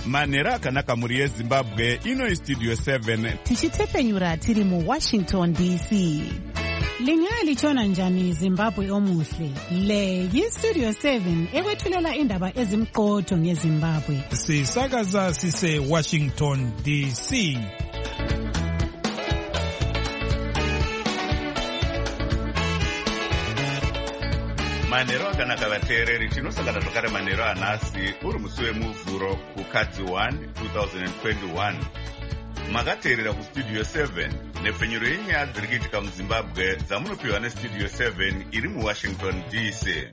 Manhero akanaka muri yeZimbabwe, ino iStudio 7 tichitepenyura tiri muWashington DC. Lingaya lichona njani Zimbabwe omuhle? Le yiStudio 7 ekwethulela indaba ezimqotho ngeZimbabwe. Sisakaza sise Washington DC. Manhero akanaka vateereri, tinosangana zvakare manhero anhasi uri musi wemuvhuro kukadzi 1 2021. Makateerera kuStudio 7 nepfenyuro yenyaya dziri kuitika muZimbabwe dzamunopiwa neStudio 7 iri muWashington DC.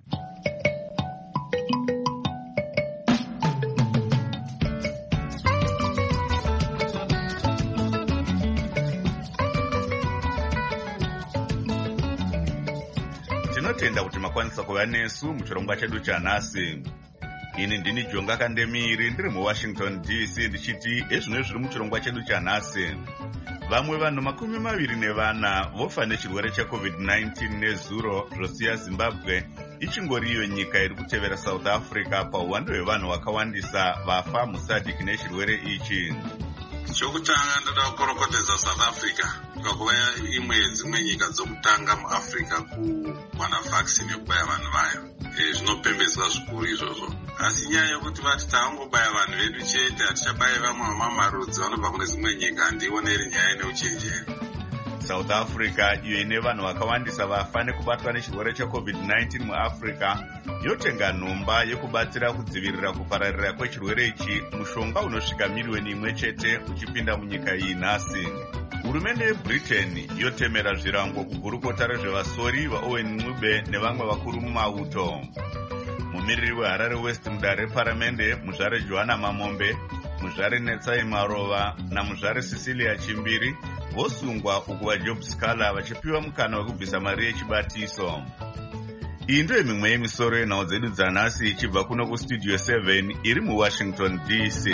Tinotenda kuti makwanisa kuva nesu muchirongwa chedu chanhasi. Ini ndini Jonga Kandemiri ndiri muWashington DC ndichiti ezvino zviri muchirongwa chedu chanhasi. Vamwe vanhu 24 vofa nechirwere cheCovid-19 nezuro zvosiya Zimbabwe ichingori iyo nyika iri kutevera South Africa pauwando hwevanhu vakawandisa vafa musadhiki nechirwere ichi. Chokutanga ndoda kukorokotedza South Africa kuva imwe dzimwe nyika dzokutanga muAfrica kuwana vaccine yekubaya vanhu vayo. Zvinopembedzwa zvikuru izvozvo. Asi nyaya yokuti vati tangobaya vanhu vedu chete, hatichabaye vamwe vamamarudzi vanobva kune dzimwe nyika, handione iri nyaya ine uchenjeri. South Africa, iyo ine vanhu vakawandisa vafa nekubatwa nechirwere cheCovid-19 muAfrica, yotenga nhomba yekubatsira kudzivirira kupararira kwechirwere ichi, mushonga unosvika miliyoni 1 chete uchipinda munyika iyi nhasi. Hurumende yeBritain yotemera zvirango kugurukota rezvevasori vaOwen Ncube nevamwe vakuru mumauto. Mumiriri weHarare West mudare reparamende, muzvare Johanna Mamombe, muzvare Netsai Marova namuzvare Cecilia Chimbiri vosungwa uku vaJob Scala vachipiwa mukana wekubvisa mari yechibatiso. Iyi ndiyo mimwe yemisoro yenhau dzedu dzanhasi ichibva kuno kuStudio 7 iri muWashington DC.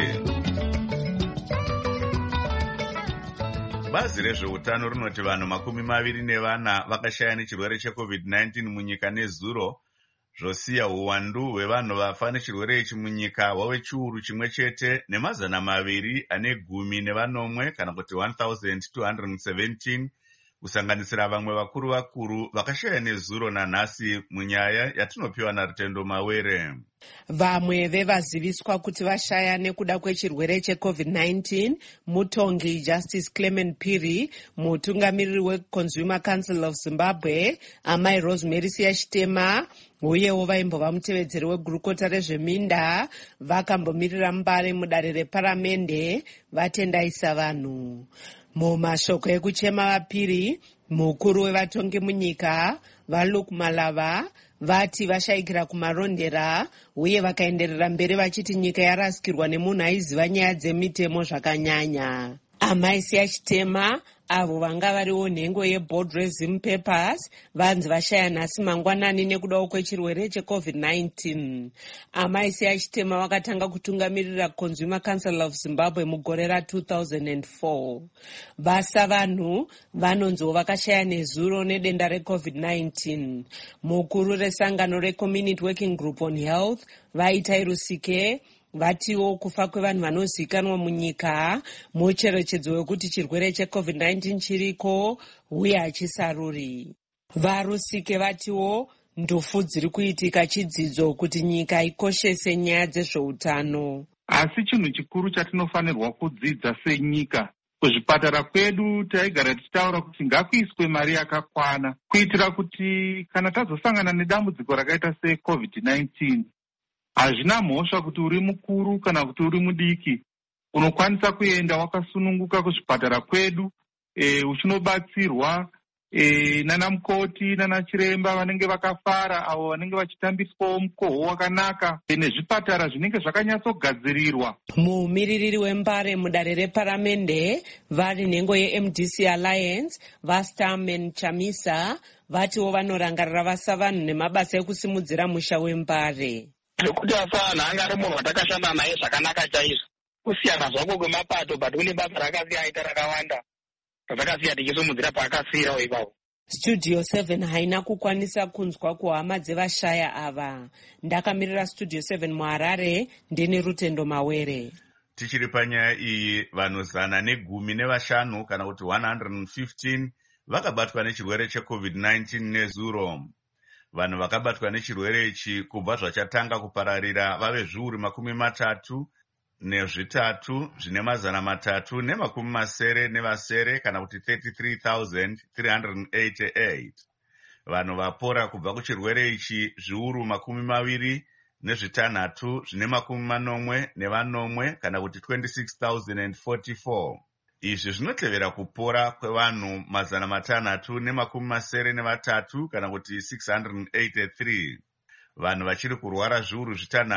Bazi rezveutano rinoti vanhu 24 vakashaya nechirwere cheCovid-19 munyika nezuro, zvosiya uwandu hwevanhu vafa nechirwere ichi munyika hwave chiuru chimwe chete nemazana 210 kana kuti 1217, kusanganisira vamwe vakuru vakashaya nezuro nanhasi munyaya yatinopiwa naRutendo Mawere. Vamwe vevaziviswa kuti vashaya nekuda kwechirwere cheCovid-19 mutongi Justice Clement Phiri, mutungamiriri weConsumer Council of Zimbabwe, amai Rosemary Siyachitema, uyewo vaimbova mutevedzeri wegurukota rezveminda, vakambomirira mbare mudare reparamende vatendaisa vanhu. Mumashoko ekuchema vaPhiri, mukuru wevatongi munyika vaLuke Malava, vati vashayikira kumarondera uye vakaenderera mberi vachiti nyika yarasikirwa nemunhu aiziva nyaya dzemitemo zvakanyanya. Amai Siyachitema, avo vanga variwo nhengo yeBoard Resume Papers, vanzi vashaya nhasi mangwanani nekudawo kwechirwere cheCovid-19. Amai Siyachitema vakatanga kutungamirira Consumer Council of Zimbabwe mugore ra2004. Vasa vanhu vanonziwo vakashaya nezuro nedenda reCovid-19. Mukuru resangano reCommunity Working Group on Health, Vaitai Rusike, vatiwo kufa kwevanhu vanozikanwa munyika mucherechedzo wekuti chirwere cheCovid-19 chiriko uye hachisaruri. VaRusike vatiwo ndofu dziri kuitika chidzidzo kuti nyika ikoshese nyaya dzezveutano. Asi chinhu chikuru chatinofanirwa kudzidza senyika, kuzvipatara kwedu taigara tichitaura kuti ngakuiswe mari yakakwana kuitira kuti kana tazosangana nedambudziko rakaita seCovid-19, hazvina mhosva kuti uri mukuru kana kuti uri mudiki, unokwanisa kuenda wakasununguka kuzvipatara kwedu uchinobatsirwa nana mukoti nana chiremba vanenge vakafara, avo vanenge vachitambiswawo mukoho wakanaka nezvipatara zvinenge zvakanyatsogadzirirwa. Mumiririri wembare mudare reparamende vari nhengo yeMDC Alliance, vaStarman Chamisa, vatiwo vanorangarira vasa vanhu nemabasa ekusimudzira musha wembare. Zvekuti vasavanhu anga ari munhu watakashanda naye zvakanaka chaizvo. Kusiyana zvako kwemapato, but une basa rakasiya aita rakawanda zvatakasiya tichisimudzira paakasiyirawo ipapo. Studio 7 haina kukwanisa kunzwa kuhama dzevashaya ava. Ndakamirira Studio 7 muHarare, ndini Rutendo Mawere. Tichiri panyaya iyi, vanhu 115 kana kuti 115 vakabatwa nechirwere cheCovid-19 nezuro. Vanhu vakabatwa nechirwere ichi kubva zvachatanga kupararira vave zviuru 33 zvine 390 kana kuti 33,388. Vanhu vapora kubva kuchirwere ichi zviuru 26 zvine 80 kana kuti 26,044. Izvi zvinotevera kupora kwevanhu 693 kana kuti 683. Vanhu vachiri kurwara zviuru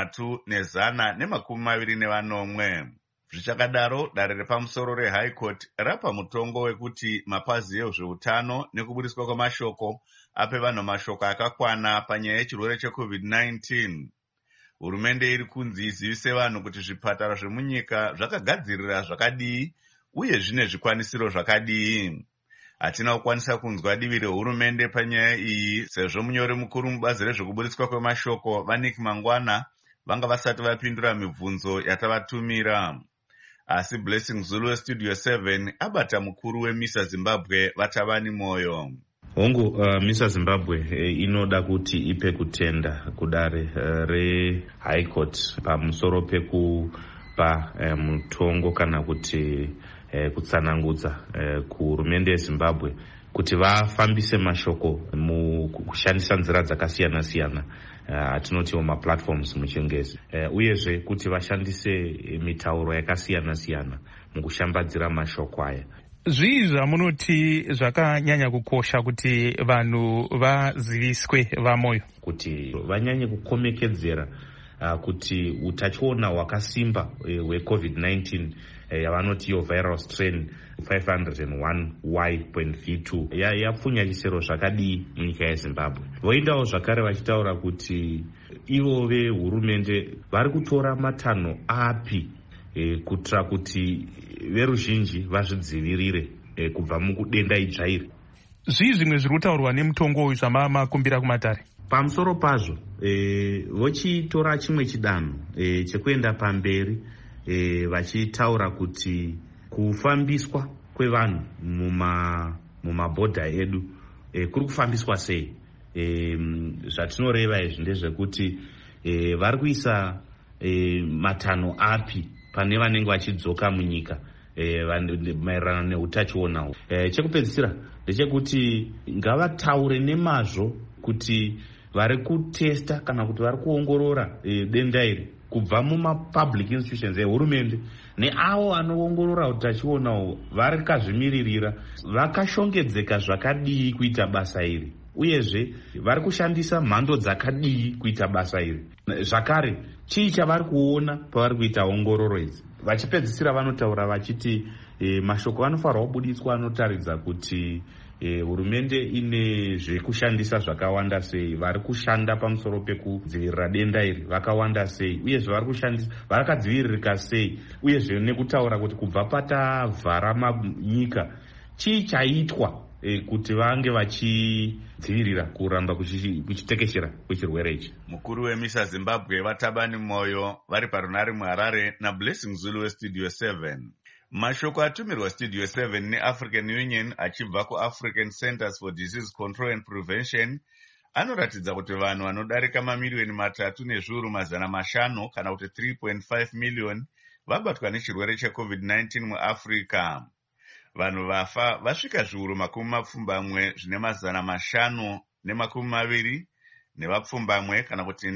6,120. Zvichakadaro, dare repamusoro reHigh Court rapa mutongo wekuti mapazi ezveutano nekubudiswa kwamashoko ape vanhu mashoko akakwana panyaya yechirwere cheCovid-19. Hurumende iri kunzi izivise vanhu kuti zvipatara zvemunyika zvakagadzirira zvakadii uye zvine zvikwanisiro zvakadii. Hatina kukwanisa kunzwa divi rehurumende panyaya iyi, sezvo munyori mukuru mubazi rezvekubudiswa kwemashoko vaNick Mangwana vanga vasati vapindura mibvunzo yatavatumira. Asi Blessing Zulu weStudio 7 abata mukuru weMISA Zimbabwe Vatabani Moyo. Hongu, MISA Zimbabwe inoda kuti ipe kutenda kudare reHigh Court pamusoro pekupa mutongo kana kuti kutsanangudza kuhurumende yeZimbabwe kuti vafambise mashoko mukushandisa nzira dzakasiyana-siyana, atinotiwo maplatforms muchingezi, uyezve kuti vashandise mitauro yakasiyana-siyana mukushambadzira mashoko aya. Zvii zvamunoti zvakanyanya kukosha kuti vanhu vaziviswe vamoyo? Kuti vanyanye kukomekedzera kuti utachiona hwakasimba hweCovid-19 yavanoti iyo viral strain 501Y.V2 yapfunya chisero zvakadii munyika yeZimbabwe. Voendawo zvakare vachitaura kuti ivo vehurumende vari kutora matanho api kuitira kuti veruzhinji vazvidzivirire kubva mukudenda idzvairi. Zvii zvimwe zviri kutaurwa nemutongo uyu zvamamakumbira kumatare? Pamusoro pazvo vochitora chimwe chidanho chekuenda pamberi vachitaura kuti kufambiswa kwevanhu mumabhodha edu kuri kufambiswa sei. Zvatinoreva izvi ndezvekuti vari kuisa matanho api pane vanenge vachidzoka munyika maererano neutachiona. Chekupedzisira ndechekuti ngavataure nemazvo kuti vari kutesta kana kuti vari kuongorora denda iri kubva mumapublic institutions ehurumende neavo anoongorora utachiona vari kazvimiririra vakashongedzeka zvakadii kuita basa iri, uyezve vari kushandisa mhando dzakadii kuita basa iri. Zvakare, chii chavari kuona pavari kuita ongororo idzi. Vachipedzisira vanotaura vachiti mashoko anofanirwa kubudiswa anotaridza kuti hurumende ine zvekushandisa zvakawanda sei, vari kushanda pamusoro pekudzivirira denda iri vakawanda sei, uyezve vari kushandisa varakadziviririka sei, uyezve nekutaura kuti kubva patavhara nyika chii chaitwa kuti vange vachidzivirira kuramba kuchitekeshera kwechirwere ichi. Mukuru weMISA Zimbabwe Vatabani Moyo vari parunare muHarare naBlessing Zulu weStudio 7. Mashoko atumirwa Studio 7 neAfrican Union achibva kuAfrican Centers for Disease Control and Prevention anoratidza kuti vanhu vanodarika mamiliyoni 3,500,000 kana kuti 3.5 miliyoni vabatwa nechirwere cheCovid-19 muAfrica. Vanhu vafa vasvika zviuru 520 nevapfumbamwe kana kuti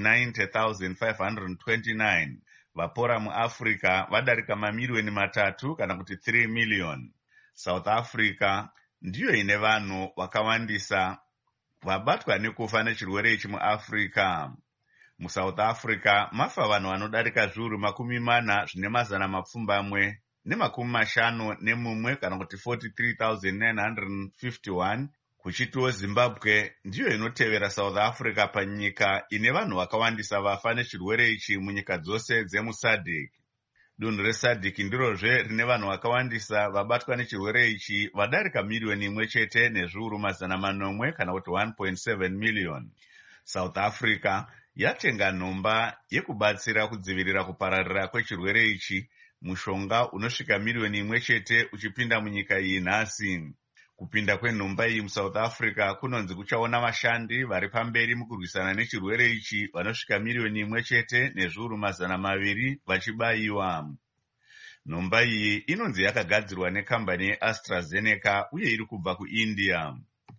90,529. Vapora muAfrica vadarika mamiliyoni 3 kana kuti 3 miliyoni. South Africa ndiyo ine vanhu vakawandisa vabatwa nekufa nechirwere ichi muAfrica. MuSouth Africa mafa vanhu vanodarika zviuru 40,251 kana kuti 43,951, kuchitiwo Zimbabwe ndiyo inotevera South Africa panyika ine vanhu vakawandisa vafa nechirwere ichi munyika dzose dzemuSADC. Dunhu reSADC ndirozve rine vanhu vakawandisa vabatwa nechirwere ichi vadarika miliyoni 1 nezviuru 400 kana kuti 1.7 miliyoni. South Africa yatenga nhomba yekubatsira kudzivirira kupararira kwechirwere ichi mushonga unosvika miliyoni 1 chete uchipinda munyika iyi nhasi. Kupinda kwenhomba iyi muSouth Africa kunonzi kuchaona vashandi vari pamberi mukurwisana nechirwere ichi vanosvika miliyoni 1 chete nezviuru 200 vachibayiwa. Nhomba iyi inonzi yakagadzirwa nekambani yeAstraZeneca uye iri kubva kuIndia.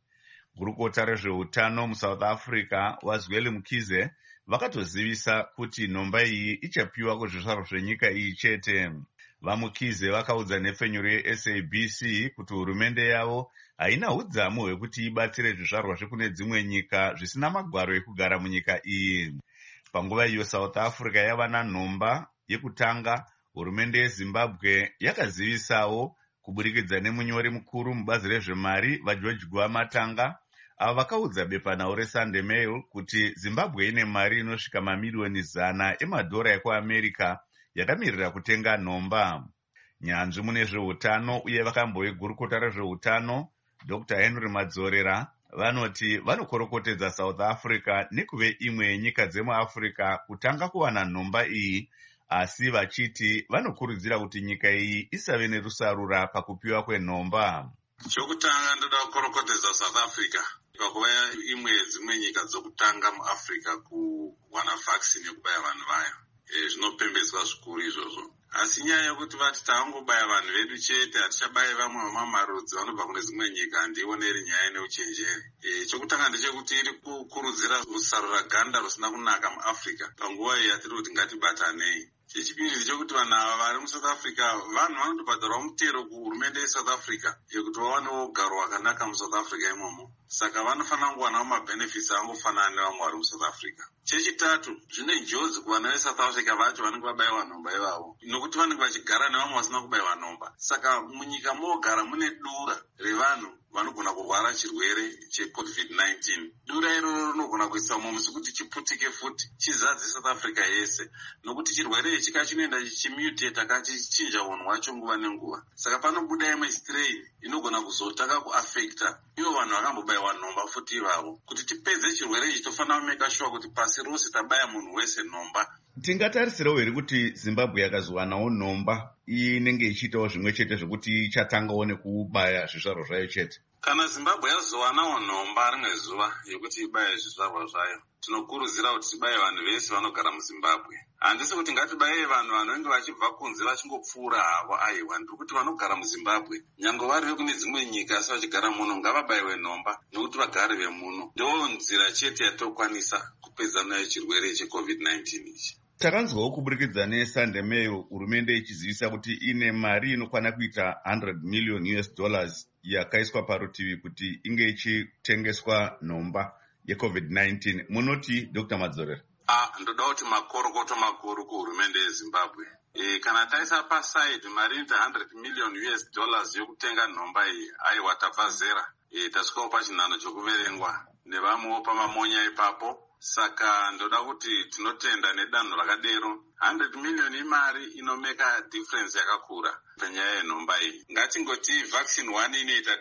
Gurukota rezveutano muSouth Africa Wazweli Mkhize vakatozivisa kuti nhomba iyi ichapiwa kuzvizvarwa zvenyika iyi chete. VaMkhize vakaudza nhepfenyuro yeSABC kuti hurumende yavo haina udzamu hwekuti ibatsire zvizvarwa zvekune dzimwe nyika zvisina magwaro ekugara munyika iyi. Panguva iyo South Africa yava nanhomba yekutanga, hurumende yeZimbabwe yakazivisawo kuburikidza nemunyori mukuru mubazi rezvemari vaGeorge Gwamatanga ava vakaudza bepanhau reSunday Mail kuti Zimbabwe ine mari inosvika mamiliyoni 100 emadhora ekuAmerica yakamirira kutenga nhomba. Nyanzvi mune zveutano uye vakambovegurukota rezveutano Dr. Henry Madzorera vanoti vanokorokotedza South Africa nekuve imwe yenyika dzemuAfrica kutanga kuwana nhomba iyi, asi vachiti vanokurudzira kuti nyika iyi isave nerusarura pakupiwa kwenhomba. Chokutanga ndoda kukorokotedza South Africa pakuva imwe dzimwe nyika dzokutanga muAfrica kuwana vaccine yekubaya vanhu vayo. Zvinopembedzwa zvikuru izvozvo. Asi nyaya yekuti vati tangobaya vanhu vedu chete, hatichabayi vamwe vamamarudzi vanobva kune dzimwe nyika, handioneri nyaya neuchenjeri. Chokutanga ndechekuti iri kukurudzira kusarura ganda rusina kunaka muAfrica panguva iyi yatiri kuti ngatibatanei. Chechipiri ndechekuti vanhu ava vari muSouth Africa vanhu vanotobhadharwa mutero kuhurumende yeSouth Africa yekuti vawanewo ugaro hwakanaka muSouth Africa imomo. Saka vanofanira kuwanawo mabenefits angofanana nevamwe vari muSouth Africa. Chechitatu, zvine njodzi kuvana veSouth Africa vacho vanenge vabayiwa nhomba ivavo, nokuti vanenge vachigara nevamwe vasina kubayiwa nhomba. Saka munyika mogara mune dura revanhu vanogona kurwara chirwere cheCovid-19. Dura iroro rinogona kuisa musi kuti chiputike futi chizadze South Africa yese, nokuti chirwere ichi chinoenda chichimutata kachichinja unhu hwacho nguva nenguva. Saka panobuda imwe strain inogona kuzotaka kuafekta ivo vanhu vakambobayiwa nhomba futi ivavo. Kuti tipedze chirwere ichi tofanira kumeka sure kuti pasi rose tabaya munhu wese nhomba. Tingatarisirewo here kuti Zimbabwe yakazowanawo nhomba inenge ichiitawo zvimwe chete zvokuti ichatangawo nekubaya zvizvarwa zvayo chete? Kana Zimbabwe yazowanawo nhomba rimwe zuva yekuti ibaye zvizvarwa zvayo, tinokurudzira kuti tibaye vanhu vese vanogara muZimbabwe. Handisi kuti ngatibaye vanhu vanenge vachibva kunze vachingopfuura havo. Aiwa, ndiri kuti vanogara muZimbabwe nyange vari vekune dzimwe nyika asi vachigara muno ngavabayiwe nhomba nokuti vagari vemuno. Ndo nzira chete yatokwanisa kupedza nayo chirwere cheCovid-19 ichi. Takanzwawo kuburikidza neSunday Mail hurumende ichizivisa kuti ine mari inokwana kuita $100 million yakaiswa parutivi kuti inge ichitengeswa nhomba yeCovid-19. Munoti Dr. Madzorera? Ndoda kuti makorokoto makuru kuhurumende yeZimbabwe. Kana taisa pasaidi mari inoita $100 million yokutenga nhomba iyi, aiwa tabva zera. Tasvikawo pachinhano chokuverengwa nevamwewo pamamonya ipapo. Saka ndoda kuti tinotenda nedanho rakadero. 100 million imari inomeka difference yakakura panyaya yenhomba iyi. Ngatingoti vaccine 1 inoita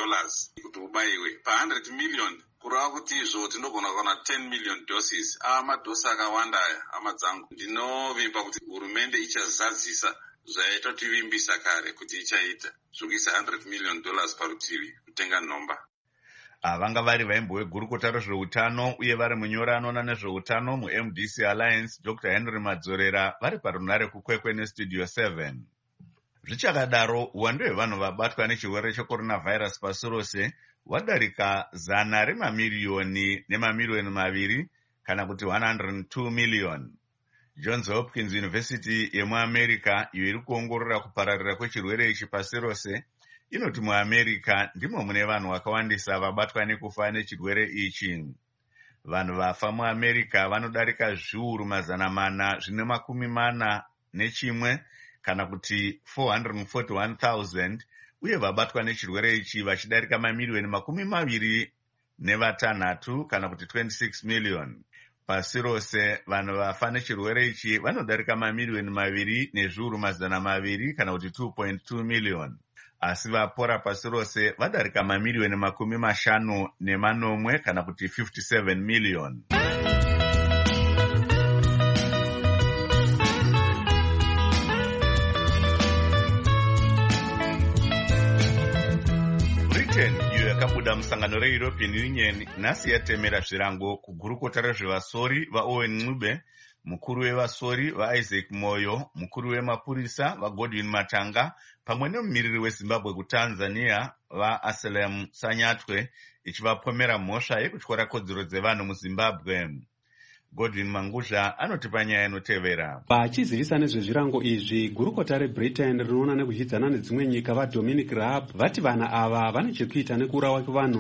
$10 kuti ubayiwe. Pa 100 million kurava kuti izvo tinogona kuwana 10 million doses. Madosi akawanda aya, hama dzangu. Ndinovimba kuti hurumende ichazadzisa zvaita tivimbisa kare kuti ichaita zvokuisa $100 million parutivi kutenga nhomba. Vanga vari vaimbovegurukota rezveutano uye vari munyori anoona nezveutano muMDC Alliance Dr. Henry Madzorera vari parunare kukwekwe neStudio 7. Zvichakadaro, uwandu hwevanhu vabatwa nechirwere checoronavirus pasi rose hwadarika 100 remamiliyoni nemamiliyoni 2 kana kuti 102 million. Johns Hopkins University yemuAmerica iyo iri kuongorora kupararira kwechirwere ichi pasi rose inoti muAmerica ndimo mune vanhu vakawandisa vabatwa nekufa nechirwere ichi. Vanhu vafa muAmerica vanodarika zviuru 441 kana kuti 441,000 uye vabatwa nechirwere ichi vachidarika mamiliyoni 26 kana kuti 26 million. Pasi rose vanhu vafa nechirwere ichi vanodarika mamiliyoni 2 nezviuru 200 kana kuti 2.2 million. Asi vapora pasi rose vadarika mamiliyoni 50 kana kuti 57 million. Britain iyo yakabuda musangano reEuropean Union nhasi yatemera zvirango kugurukota rezvevasori vaOwen Ncube, mukuru wevasori vaIsaac Moyo, mukuru wemapurisa vaGodwin Matanga pamwe nemumiriri weZimbabwe kuTanzania vaAselem Sanyatwe, ichivapomera mhosva yekutyora kodzero dzevanhu muZimbabwe. Godwin Manguzha anotipa nyaya inotevera. Vachizivisa nezvezvirango izvi, gurukota reBritain rinoona nekuzvidzana nedzimwe nyika vaDominic Raab vati vana ava vane chekuita nekurawa kwevanhu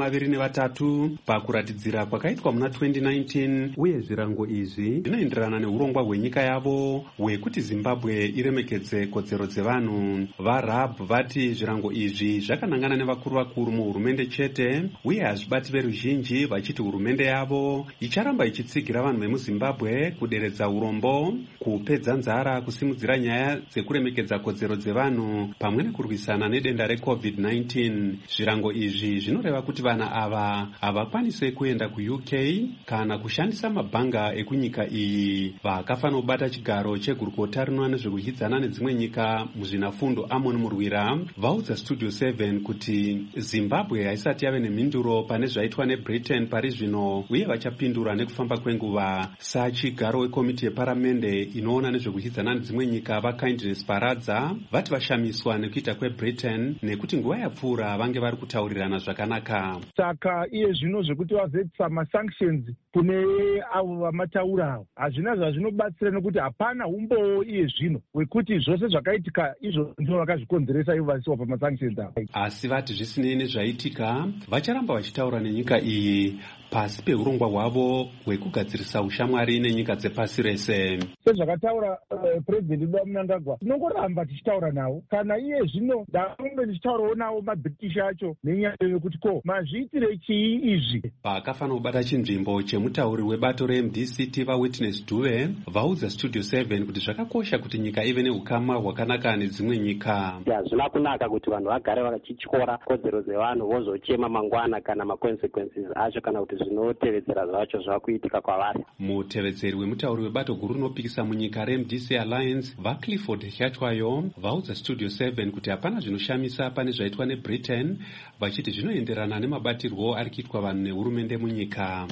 23 pakuratidzira kwakaitwa muna 2019, uye zvirango izvi zvinoenderana neurongwa hwenyika yavo hwekuti Zimbabwe iremekedze kodzero dzevanhu. VaRaab vati zvirango izvi zvakanangana nevakuru muhurumende chete, uye hazvibati veruzhinji, vachiti hurumende yavo icharamba ichitsigira vanhu vemuZimbabwe kuderedza urombo, kupedza nzara, kusimudzira nyaya dzekuremekedza kodzero dzevanhu pamwe nekurwisana nedenda reCovid-19. Zvirango izvi zvinoreva kuti vana ava havakwanise kuenda kuUK kana kushandisa mabhanga ekunyika iyi. Vakafanira kubata chigaro chegurukota rinoona nezvekudyidzana nedzimwe nyika muzvinafundo Amon Murwira vaudza Studio 7 kuti Zimbabwe haisati yave nemhinduro pane zvaitwa neBritain pari zvino, uye vachapindura nekufamba kwenguva. Sachigaro wekomiti yeparamende inoona nezvekudyidzana nedzimwe nyika vaKindness Paradza vati vashamiswa nekuita kweBritain nekuti nguva yapfuura vange vari kutaurirana zvakanaka. Saka iye zvino zvekuti vazoisa masanctions kune avo vamataurawo hazvina zvazvinobatsira, nekuti hapana umbowo iye zvino wekuti zvose zvakaitika izvo ndizvo vakazvikonzeresa ivo vasiwa pamasanctions avo. Asi vati zvisinei nezvaitika, vacharamba vachitaura nenyika iyi pasi peurongwa hwavo hwekugadzirisa ushamwari nenyika dzepasi rese. Sezvakataura President Mnangagwa, tinongoramba tichitaura navo. Kana iye zvino ndaonge ndichitaurawo navo maBritish acho nenyaya yekuti ko mazviitire chii izvi. Vakafanira kubata chinzvimbo chemutauri webato reMDCT vaWitness Dube vaudza Studio 7 kuti zvakakosha kuti nyika ive neukama hwakanaka nedzimwe nyika. Hazvina kunaka kuti vanhu vagare vachityora kodzero dzevanhu vozochema mangwana kana maconsequences acho kana kuti zvinotevedzera zvacho zvakuitika kwavari. Mutevedzeri wemutauri webato guru rinopikisa munyika reMDC Alliance vaClifford Chatwayo vaudza Studio 7 kuti hapana zvinoshamisa pane zvaitwa neBritain, vachiti zvinoenderana nemabatirwo ari kuitwa vanhu nehurumende munyika.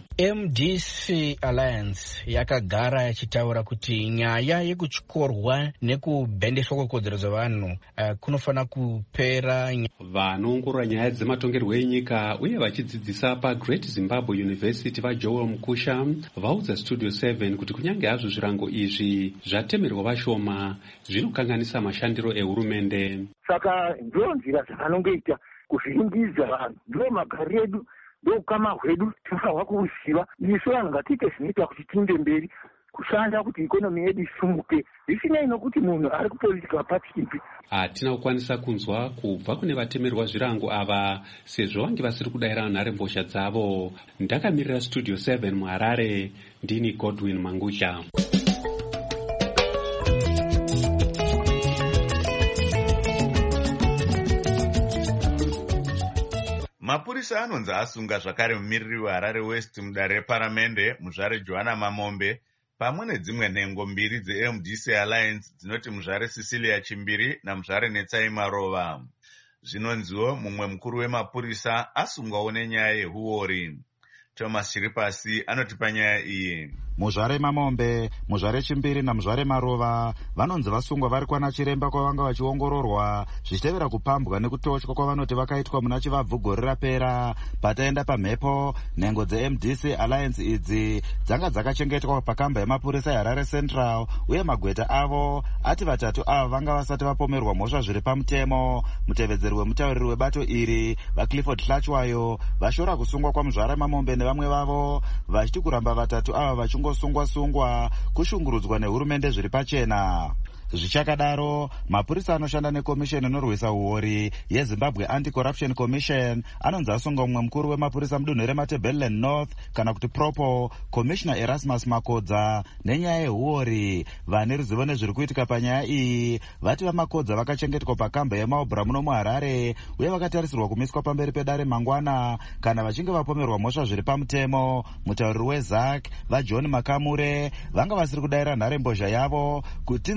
MDC Alliance yakagara yachitaura kuti nyaya yekutyorwa nekubhendeswa kwekodzero dzevanhu kunofanira kupera. Vanoongorora nyaya dzematongerwo enyika uye vachidzidzisa paGreat Zimbabwe University vaJoel Mukusha vaudza Studio 7 kuti kunyange hazvo zvirango izvi zvatemerwa vashoma, zvinokanganisa mashandiro ehurumende. Saka ndiyo nzira dzakanongoita kuzviingidza vanhu, ndiwo magari edu, ndiwo ukama hwedu tinofanirwa kuuziva. Isu vanhu ngatiite zvinoita kuti tiende mberi kushanda kuti ikonomi yedu isumuke, zvisinei nokuti munhu ari kupolitika pachipi. Hatina kukwanisa kunzwa kubva kune vatemerwa zvirango ava sezvo vange vasiri kudayira nharembozha dzavo. Ndakamirira Studio 7 muHarare, ndini Godwin Manguzha. Mapurisa anonzi asunga zvakare mumiriri weHarare West mudare reparamende muzvare Johanna Mamombe pamwe nedzimwe nhengo mbiri dzeMDC Alliance dzinoti muzvare Cecilia Chimbiri namuzvare Netsai Marova. Zvinonziwo mumwe mukuru wemapurisa asungwawo nenyaya yehuori. Thomas Chiripasi anotipa nyaya iyi. Muzvare Mamombe, muzvare Chimbiri namuzvare Marova vanonzi vasungwa vari kwana chiremba kwavanga vachiongororwa zvichitevera kupambwa nekutotywa kwavanoti vakaitwa muna chivabvu gore rapera. Pataenda pamhepo, nhengo dzeMDC Alliance idzi dzanga dzakachengetwa pakamba yemapurisa yeHarare Central, uye magweta avo ati vatatu ava vanga vasati vapomerwa mhosva zviri pamutemo. Mutevedzeri wemutauriri webato iri vaClifford Chatwayo vashora kusungwa kwamuzvare Mamombe nevamwe vavo, vachiti kuramba vatatu ava vachingosungwa-sungwa kushungurudzwa nehurumende zviri pachena. Zvichakadaro, mapurisa anoshanda nekomisheni inorwisa uori yeZimbabwe Anti-Corruption Commission anonzi asunga mumwe mukuru wemapurisa mudunhu reMatabeleland North kana kuti Propo, Commissioner Erasmus Makodza nenyaya yehuori. Vane ruzivo nezviri kuitika panyaya iyi vati vaMakodza vakachengetwa pakamba yeMaobra muno muHarare uye vakatarisirwa kumiswa pamberi pedare mangwana kana vachinge vapomerwa mhosva zviri pamutemo. Mutauriri weZAC vaJohn Makamure vanga vasiri kudayira nharembozha yavo kuti tinzwe divi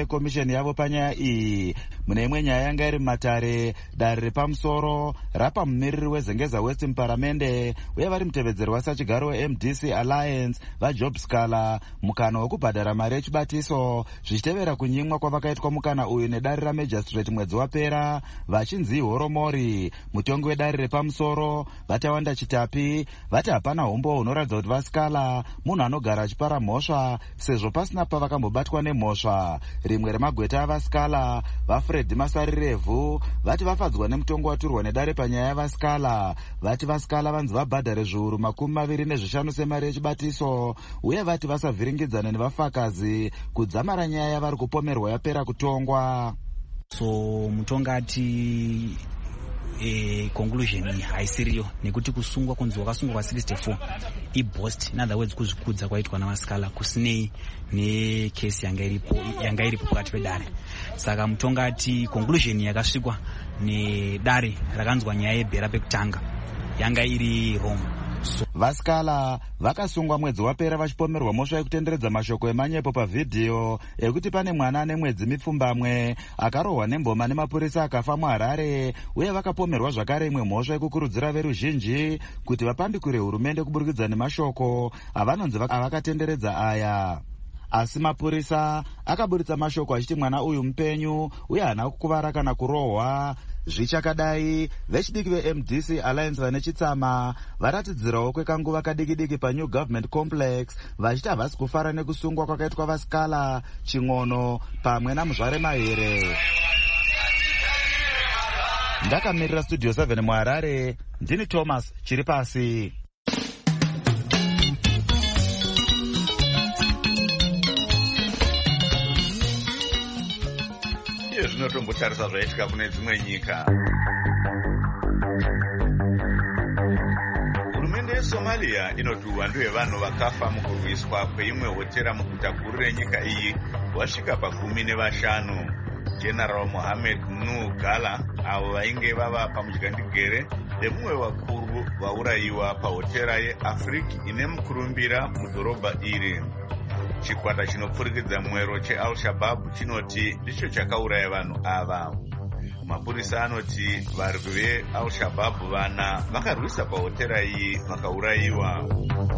rekomisheni yavo panyaya iyi. Mune imwe nyaya yanga iri mumatare, dare repamusoro rapa mumiriri wezengeza West muparamende uye vari mutevedzeri wasachigaro weMDC Alliance vaJob Scala mukana wekubhadhara mari yechibatiso zvichitevera kunyimwa kwavakaitwa mukana uyu nedare ramagistrate mwedzi wapera vachinzi Horomori. Mutongi wedare repamusoro Vatawanda Chitapi vati hapana humbo hunoratidza kuti vaScala munhu anogara achipara mhosva sezvo pasina pavakambobatwa nemhosva. Rimwe remagweta avaScala vaFred Masarirevhu vati vafadzwa nemutongo waturwa nedare panyaya yavaScala. Vati vaScala vanzi vabhadhare zviuru 25 semari yechibatiso uye vati vasavhiringidzana nevafakazi kudzamara nyaya yavari kupomerwa yapera kutongwa. So mutongati conclusion haisiriyo nekuti kusungwa kunzi wakasungwa kwa 64 ibost, in other words kuzvikudza kwaitwa navaScala kusinei nekesi yanga iripo pakati pedare. Saka mutongati conclusion yakasvikwa nedare rakanzwa nyaya yebhera pekutanga yanga iri wrong. vaScala vakasungwa mwedzi wapera vachipomerwa mhosva yekutenderedza mashoko emanyepo pavhidhiyo ekuti pane mwana ane mwedzi mipfumbamwe akarohwa nemboma nemapurisa akafa muHarare, uye vakapomerwa zvakare imwe mhosva yekukurudzira veruzhinji kuti vapandukire hurumende kuburikidza nemashoko avanonzi avakatenderedza aya. Asi mapurisa akaburitsa mashoko achiti mwana uyu mupenyu uye haana kukuvara kana kurohwa. Zvichakadai, vechidiki veMDC Alliance vane chitsama varatidzirawo kwekanguva kadiki-diki paNew Government Complex vachiti havasi kufara nekusungwa kwakaitwa vaScala, Ching'ono pamwe naMuzvare Mahere. Ndakamirira Studio 7 muHarare, ndini Thomas Chiripasi. Zvinotombotarisa zvaitika kune dzimwe nyika. Hurumende yeSomalia inoti uwandu hwevanhu vakafa mukurwiswa kweimwe hotera muguta guru renyika iyi wasvika pa15. General Mohammed Nuh Gala avo vainge vava pamudyandegere vemumwe vakuru vaurayiwa pahotera yeAfrique ine mukurumbira mudhorobha iri. Chikwata chinopfurikidza mwero cheAl-Shabaab chinoti ndicho chakauraya vanhu ava. Mapurisa anoti varwi veAl-Shabaab vana vakarwisa pahotera iyi vakaurayiwa.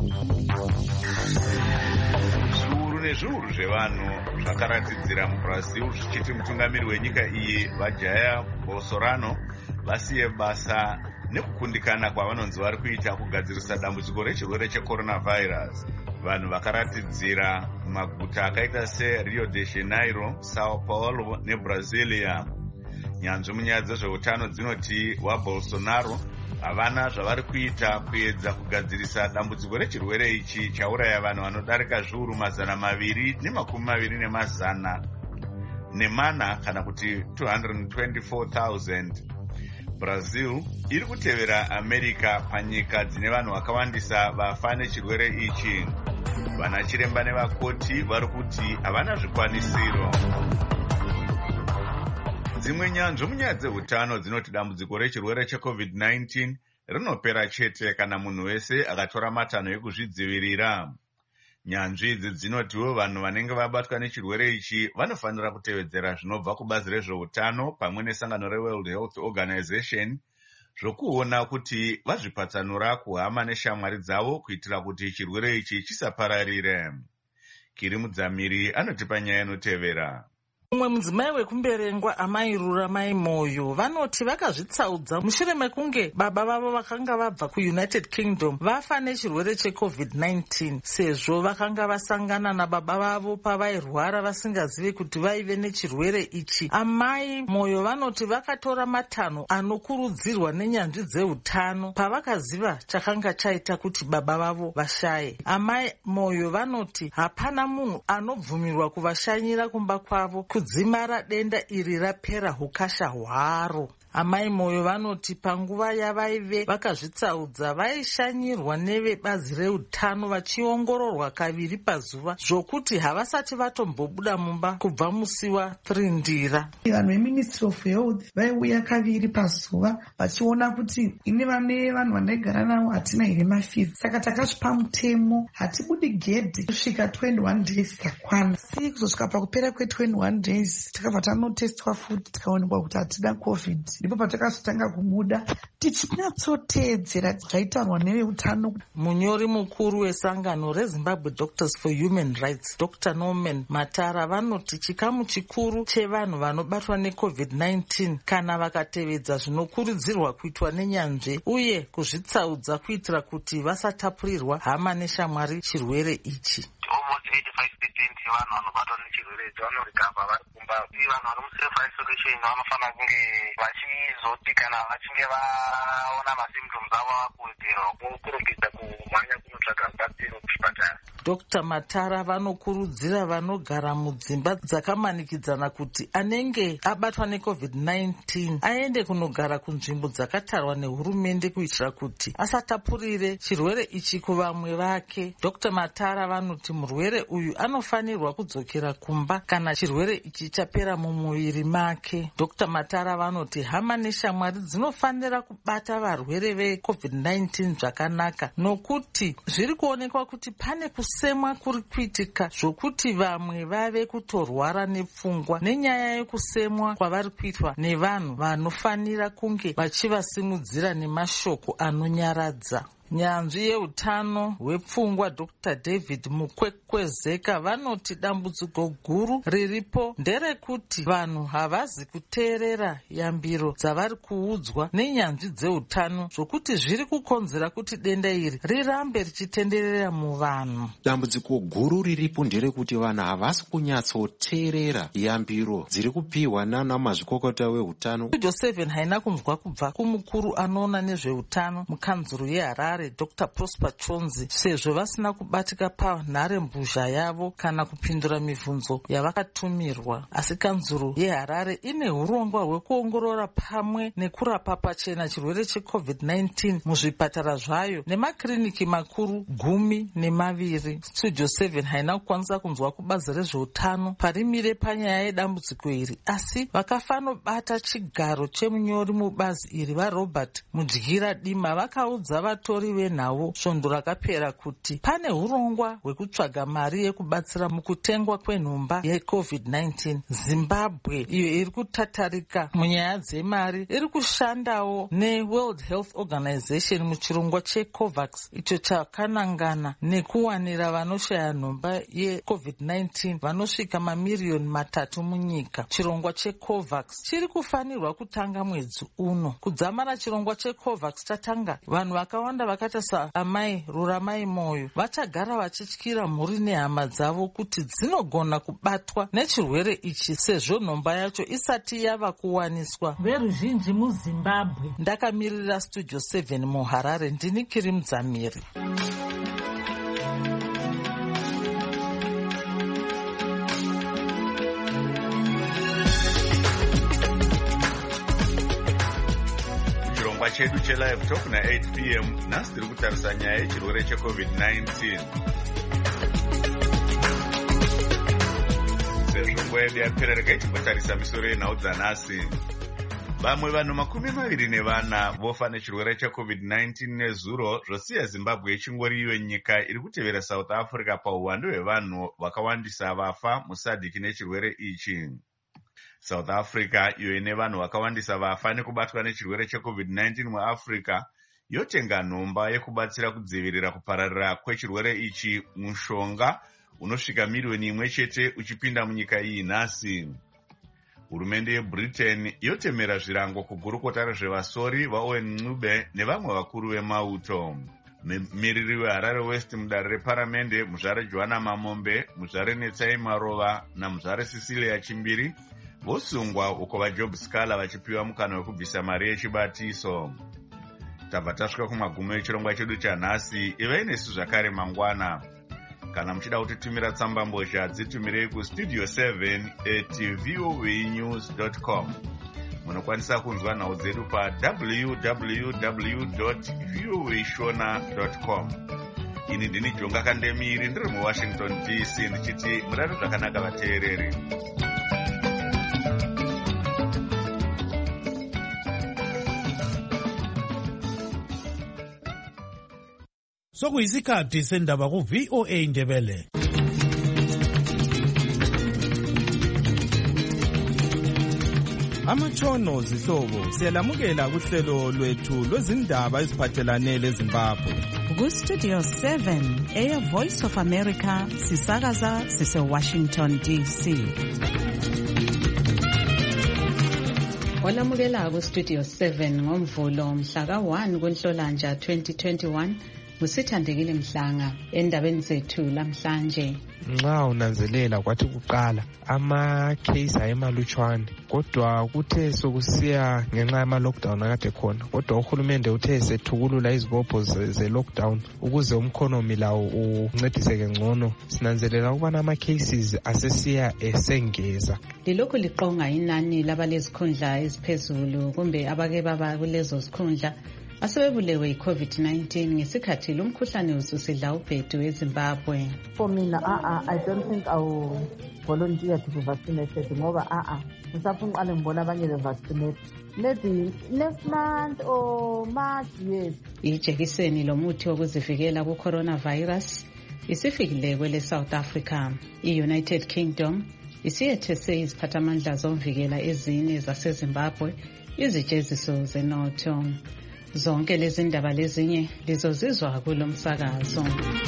Zviuru nezviuru zvevanhu zvakaratidzira muBrazil zvichiti mutungamiri wenyika iyi vaJair Bolsonaro vasiye basa nekukundikana kwavanonzi vari kuita kugadzirisa dambudziko rechirwere checoronavirus. Vanhu vakaratidzira maguta akaita seRio de Janeiro, Sao Paulo neBrasilia. Nyanzvi munyaya dzezveutano dzinoti waBolsonaro havana zvavari kuita kuedza kugadzirisa dambudziko rechirwere ichi chauraya vanhu vanodarika zviuru 224,000 kana kuti 224,000. Brazil iri kutevera America panyika dzine vanhu vakawandisa vafa nechirwere ichi. Vana chiremba nevakoti vari kuti havana zvikwanisiro. Dzimwe nyanzvi munyaya dzeutano dzinoti dambudziko rechirwere cheCovid-19 rinopera chete kana munhu wese akatora matanho ekuzvidzivirira. Nyanzvi idzi dzinotiwo vanhu vanenge vabatwa nechirwere ichi vanofanira kutevedzera zvinobva kubazi rezveutano pamwe nesangano reWorld Health Organization zvokuona kuti vazvipatsanura kuhama neshamwari dzavo kuitira kuti chirwere ichi chisapararire. Kiri Mudzamiri anotipa nyaya inotevera. Umwe mudzimai wekumberengwa Amai Ruramai Moyo vanoti vakazvitsaudza mushure mekunge baba vavo vakanga vabva kuUnited Kingdom vafa nechirwere cheCovid-19 sezvo vakanga vasangana nababa vavo pavairwara vasingazivi kuti vaive nechirwere ichi. Amai Moyo vanoti vakatora matanho anokurudzirwa nenyanzvi dzeutano pavakaziva chakanga chaita kuti baba vavo vashaye. Amai Moyo vanoti hapana munhu anobvumirwa kuvashanyira kumba kwavo kudzimara denda iri rapera ukasha hwaro. Amai Moyo vanoti panguva yavaive vakazvitsaudza vaishanyirwa nevebazi reutano vachiongororwa kaviri pazuva zvokuti havasati vatombobuda mumba kubva musi wa3 Ndira. Vanhu veMinistry of Health vaiuya kaviri pazuva vachiona kuti ine vane vanhu vandaigara navo hatina here mafidzi. Saka takasvipa mutemo hatibudi gedhi kusvika 21 days dzakwana. Si kuzosvika pakupera kwe21 days takabva tanotestwa futi tikaonekwa kuti hatina COVID. Ndipo patakazotanga kubuda tichinyatsoteedzera zvaitarwa neveutano. Munyori mukuru wesangano reZimbabwe Doctors for Human Rights Dr. Norman Matara vanoti chikamu chikuru chevanhu vanobatwa neCovid-19 kana vakatevedza zvinokurudzirwa kuitwa nenyanzvi uye kuzvitsaudza kuitira kuti vasatapurirwa hama neshamwari chirwere ichi. Almost 85% yevanhu vanobatwa nechirwere ichi vanorikavha vari kumba. Vanhu vari muself isolation vanofanira kunge vachizoti kana vachinge vaona masymptoms avo akuwedzerwa kukurumidza kumhanya kunotsvaga rubatsiro kuchipatara. Dr. Matara vanokurudzira vanogara mudzimba dzakamanikidzana kuti anenge abatwa neCovid-19 aende kunogara kunzvimbo dzakatarwa nehurumende kuitira kuti asatapurire chirwere ichi kuvamwe vake. Dr. Matara vanoti murwere uyu anofanirwa kudzokera kumba kana chirwere ichi chapera mumuviri make. Dr. Matara vanoti hama neshamwari dzinofanira kubata varwere veCovid-19 zvakanaka nokuti zviri kuonekwa kuti pane kusemwa kuri kuitika zvokuti vamwe vave kutorwara nepfungwa nenyaya yekusemwa kwavari kuitwa nevanhu vanofanira kunge vachivasimudzira nemashoko anonyaradza. Nyanzvi yeutano hwepfungwa Dr. David Mukwekwezeka vanoti dambudziko guru riripo nderekuti vanhu havazi kuteerera yambiro dzavari kuudzwa nenyanzvi dzeutano zvokuti zviri kukonzera kuti denda iri rirambe richitenderera muvanhu. Dambudziko guru riripo nderekuti vanhu havasi kunyatsoteerera yambiro dziri kupiwa nana mazvikokota veutano. Studio 7 haina kunzwa kubva kumukuru anoona nezveutano mukanzuru yeHarare Dr. Prosper Chonzi sezvo vasina kubatika panharembozha yavo kana kupindura mibvunzo yavakatumirwa. Asi kanzuru yeHarare ine urongwa hwekuongorora pamwe nekurapa pachena chirwere cheCovid-19 muzvipatara zvayo nemakiriniki makuru 12. Studio 7 haina kukwanisa kunzwa kubazi rezveutano parimire panyaya yedambudziko iri, asi vakafanobata chigaro chemunyori mubazi iri vaRobert Mudyira Dima vakaudza vatori venhau svondo rakapera kuti pane urongwa hwekutsvaga mari yekubatsira mukutengwa kwenhumba yeCovid-19. Zimbabwe iyo iri kutatarika munyaya dzemari iri kushandawo neWorld Health Organization muchirongwa cheCOVAX icho chakanangana nekuwanira vanoshaya nhomba yeCovid-19 vanosvika mamiriyoni 3 munyika. Chirongwa cheCOVAX chiri kufanirwa kutanga mwedzi uno. Kudzamara chirongwa cheCOVAX chatanga, vanhu vakawanda vakaita saamai Ruramai Moyo vachagara vachityira mhuri nehama dzavo kuti dzinogona kubatwa nechirwere ichi sezvo nhomba yacho isati yava kuwaniswa veruzhinji muZimbabwe. Ndakamirira Studio 7 muHarare ndini Kiri Mudzamiri. chedu chelive talk na8 p.m. nhasi tiri kutarisa nyaya yechirwere cheCovid-19. Sezvo nguva yedu yaperereka ichimbotarisa misoro yenhau dzanhasi. Vamwe vanhu 24 vofa nechirwere cheCovid-19 nezuro zvosiya Zimbabwe ichingori iyo nyika iri kutevera South Africa pauwandu hwevanhu vakawandisa vafa muSADC nechirwere ichi. South Africa iyo ine vanhu vakawandisa vafa nekubatwa nechirwere cheCovid-19 muAfrica yotenga nhomba yekubatsira kudzivirira kupararira kwechirwere ichi mushonga unosvika miriyoni 1 chete uchipinda munyika iyi nhasi. Hurumende yeBritain yotemera zvirango kugurukota rezvevasori vaOwen Ncube nevamwe vakuru vemauto. Mumiriri weHarare West mudare reparamende muzvare Joanna Mamombe, muzvare Netsai Marova namuzvare Cecilia Chimbiri vosungwa uko vaJob Scala vachipiwa mukana wekubvisa mari yechibatiso. Tabva tasvika kumagumo echirongwa chedu chanhasi. Ivai nesu zvakare mangwana. Kana muchida kutitumira tsamba mbozha dzitumirei kustudio7@voanews.com. munokwanisa kunzwa nhau dzedu pa www.voashona.com. ini ndini Jonga Kandemiri ndiri muWashington DC ndichiti murare zvakanaka vateereri. Sokuyisikhathi sendaba ku VOA Ndebele. Amatshono zihlobo siyalamukela kuhlelo lwethu lwezindaba eziphathelane leZimbabwe. Ku Studio 7 Air Voice of America sisakaza sise Washington DC. Olamukela ku Studio 7 ngomvulo mhla ka-1 kuNhlolanja 2021. Musithandekile Mhlanga endabeni zethu lamhlanje. Nxa unanzelela kwathi kuqala ama-case ayemalutshwane kodwa kuthe sokusiya ngenxa yama-lockdown akade khona, kodwa uhulumende uthe esethukulula izibopho ze-lockdown ukuze umkhonomi lawo uncediseke ngcono. Sinanzelela ukubana ama-cases asesiya esengeza. Lilokhu liqonga inani labalezikhundla eziphezulu kumbe abake baba kulezo zikhundla asebebulewe i-COVID-19 ngesikhathi lo mkhuhlane ususidla ubhedu eZimbabwe. For mina, I don't think I will volunteer to be vaccinated ngoba ngisafuna uqale ngibona abanye be-vaccinate. Maybe next month or March, yes. Ijekiseni lomuthi wokuzivikela ku-coronavirus isifikile kwele South Africa. I-United Kingdom isiyethese iziphathamandla zomvikela ezine zaseZimbabwe izijeziso zenotho. Zonke lezi ndaba lezinye lizozizwa kulo msakazo.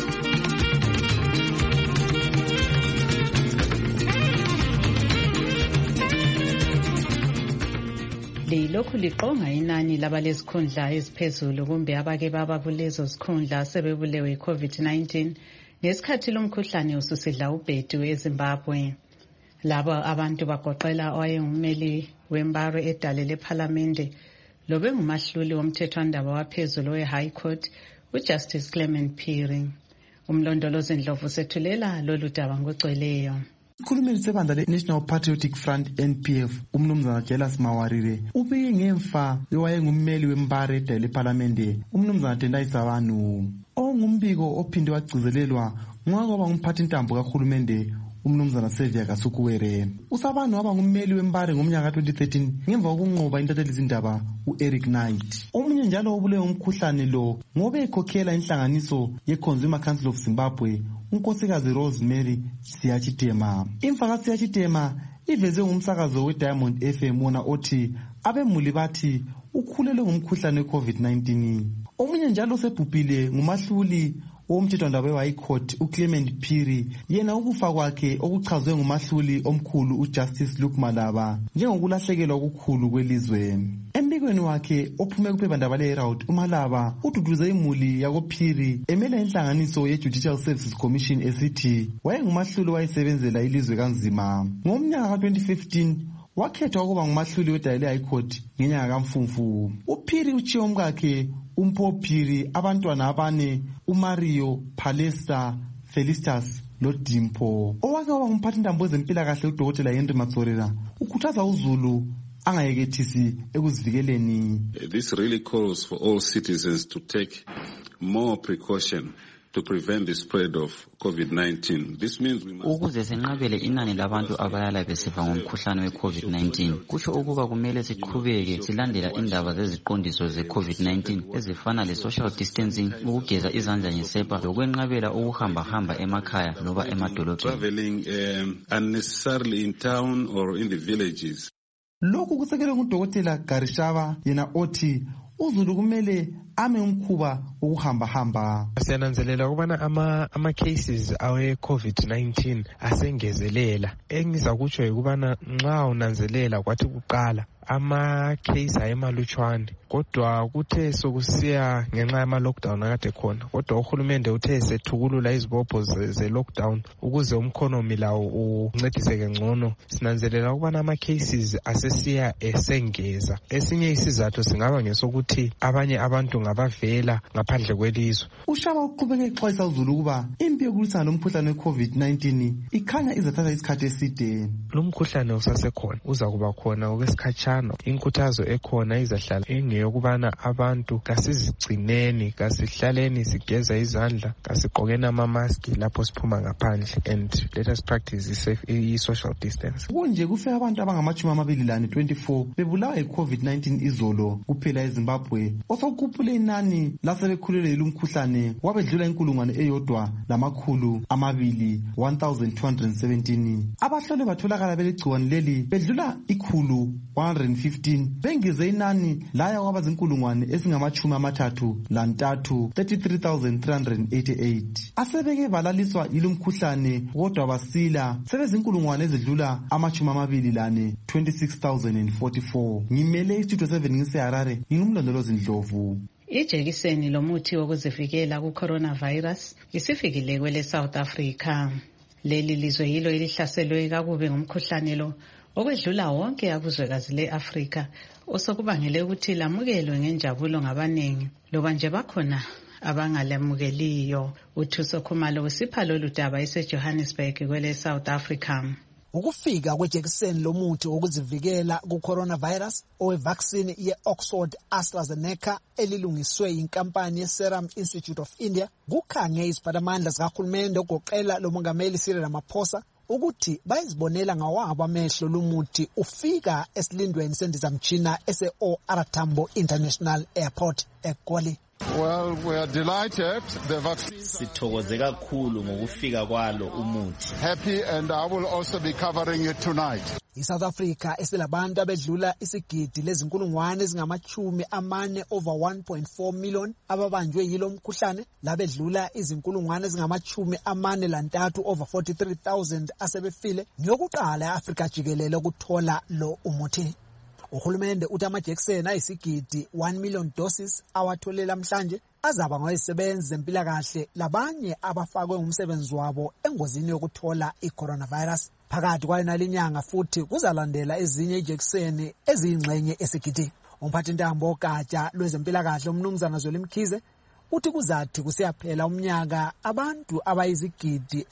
Lilokhu liqonga inani labalezikhundla eziphezulu kumbe abake baba kulezo zikhundla sebebulewe i-COVID-19 ngesikhathi lo mkhuhlane ususidla ubhedu eZimbabwe. Labo abantu bagoqela owayengummeli wembaro edale lephalamende lobe ngumahluli womthethwandaba waphezulu we-High Court uJustice Clement Phiri. Umlondolozi Ndlovu sethulela lolu daba ngogcweleyo. Ikhulumeli sebandla le-National Patriotic Front NPF umnumzana Jelas Mawarire ubike ngemfa yowayengummeli wembaro edale lephalamende umnumzana Tendai Savanu. Ongumbiko ophinde wagcizelelwa ngokwaba ngumphathintambo kahulumende umnumzana Sevia Kasukuwere. Usabanu waba ngummeli wembare ngomnyaka 2013 ngemva kokunqoba intatheli zindaba uEric Knight. Omunye njalo obulewe umkhuhlane lo ngobe ekhokhela inhlanganiso ye-Consumer Council of Zimbabwe unkosikazi Rosemary Siyachitema. Imfa kaSiyachitema iveze ngumsakazo we-Diamond FM wona othi abemuli bathi ukhulelwe ngumkhuhlane we-COVID-19. Omunye njalo osebhubhile ngumahluli womthethwandaba we-High Court uClement Phiri, yena ukufa kwakhe okuchazwe ngumahluli omkhulu uJustice Luke Malaba njengokulahlekelwa okukhulu kwelizwe. Embikweni wakhe ophume kuphephandaba le-Herald, uMalaba ududuze imuli yakoPhiri emele inhlanganiso ye-Judicial Services Commission esithi wayengumahluli wayesebenzela ilizwe kanzima. Ngomnyaka ka-2015 wakhethwa ukuba ngumahluli wedale le-High Court ngenyanga kaMfumfu. uPhiri utshiye umkakhe uMpho Phiri abantwana abane uMario, Palesta, Felicitas loDimpho. Owake waba ngumphathintambo wezempilakahle uDokotela Henry Matsorela ukhuthaza uZulu angayekethisi ekuzivikeleni. This really calls for all citizens to take more precaution to prevent the spread of COVID-19. This means we must... Ukuze senqabele inani labantu abayala besifa ngomkhuhlane we-COVID-19 kusho ukuba kumele siqhubeke silandela indaba zeziqondiso ze-COVID-19 ezifana le-social distancing, ukugeza izandla ngesepa lokwenqabela ukuhamba emakhaya loba emadolobheni. Traveling unnecessarily in town or in the villages. Lokhu kusekelwe nguDokotela Garishava yena othi uZulu kumele ame umkhuba ukuhamba. Siyananzelela ukubana ama-cases awe-COVID-19 asengezelela. Engiza kutsho yikubana nxa unanzelela kwathi kuqala ama-case ayemalutshwane kodwa kuthe sokusiya ngenxa yama-lockdown akade khona, kodwa uhulumende uthe esethukulula izibopho ze-lockdown ukuze umkhonomi lawo uncediseke ngcono. Sinanzelela ukubana ama-cases asesiya esengeza. Esinye isizathu singaba ngesokuthi abanye abantu ngabavela ngaphandle kwelizwe. Ushaba uqhubeke exwayisa uZulu ukuba impi yokulwisana lomkhuhlane we-COVID-19 ikhanya izathatha isikhathi eside. Lo mkhuhlane usasekhona, uza kuba khona okwesikhatshana laphana inkuthazo ekhona izahlala ingeyokubana abantu kasizigcineni, kasihlaleni sigeza izandla, kasigqokeni amamaski lapho siphuma ngaphandle, and let us practice i-social distance. Kunje kufe abantu abangama-24 bebulawa yi-COVID-19 izolo kuphela eZimbabwe, osokhuphule inani lasebekhulelwe yilo mkhuhlane wabedlula inkulungwane eyodwa lamakhulu amabili 1217. Abahlolwe batholakala beligciwane leli bedlula ikhulu 115, bengeze inani laya kwabazinkulungwane ezingama-33 33,388. Asebeke balaliswa yilo mkhuhlane kodwa basila sebezinkulungwane ezidlula 24 26,044. Ngimele istudio 7 ngiseHarare, ngingumlondolozi Ndlovu. Ijekiseni lomuthi wokuzivikela ku-coronavirus isifikile kwele South Africa. Leli lizwe yilo elihlaselwe kakubi ngumkhuhlane lo okwedlula wonke akuzwekazi le-Afrika, osokubangele ukuthi lamukelwe ngenjabulo ngabaningi loba nje bakhona abangalemukeliyo. uThuso Khumalo usipha lolu daba eseJohannesburg kwele South Africa. Ukufika kwejekiseni lomuthi wokuzivikela ku-coronavirus owe-vaccine ye-Oxford AstraZeneca elilungiswe yinkampani ye-Serum Institute of India kukhange iziphatamandla zikahulumende ogoqela lo mongameli Cyril Ramaphosa ukuthi bayizibonela ngawabo amehlo lomuthi ufika esilindweni sendizamtshina ese-OR Tambo International Airport eGoli. Well, we are delighted. The vaccine. Sithokoze kakhulu ngokufika kwalo umuthi. Happy, and I will also be covering it tonight. ISouth Africa esilabantu abedlula isigidi lezinkulungwane ezingama-40 over 1.4 million ababanjwe yilo mkhuhlane, labedlula izinkulungwane ezingama-43 over 43,000 asebefile, niyokuqala eAfrika jikelele ukuthola lo umuthi. Uhulumende uthi amajekiseni ayisigidi 1 million doses awatholela namhlanje azaba ngayisebenzi zempilakahle labanye abafakwe ngumsebenzi wabo engozini yokuthola i-coronavirus. Phakathi kwayona linyanga futhi kuzalandela ezinye ijekiseni eziyingxenye esigidi. Umphathintambo ogatsha lwezempilakahle uMnumzana Zweli Mkhize uthi kuzathi kusiyaphela umnyaka abantu abayizigidi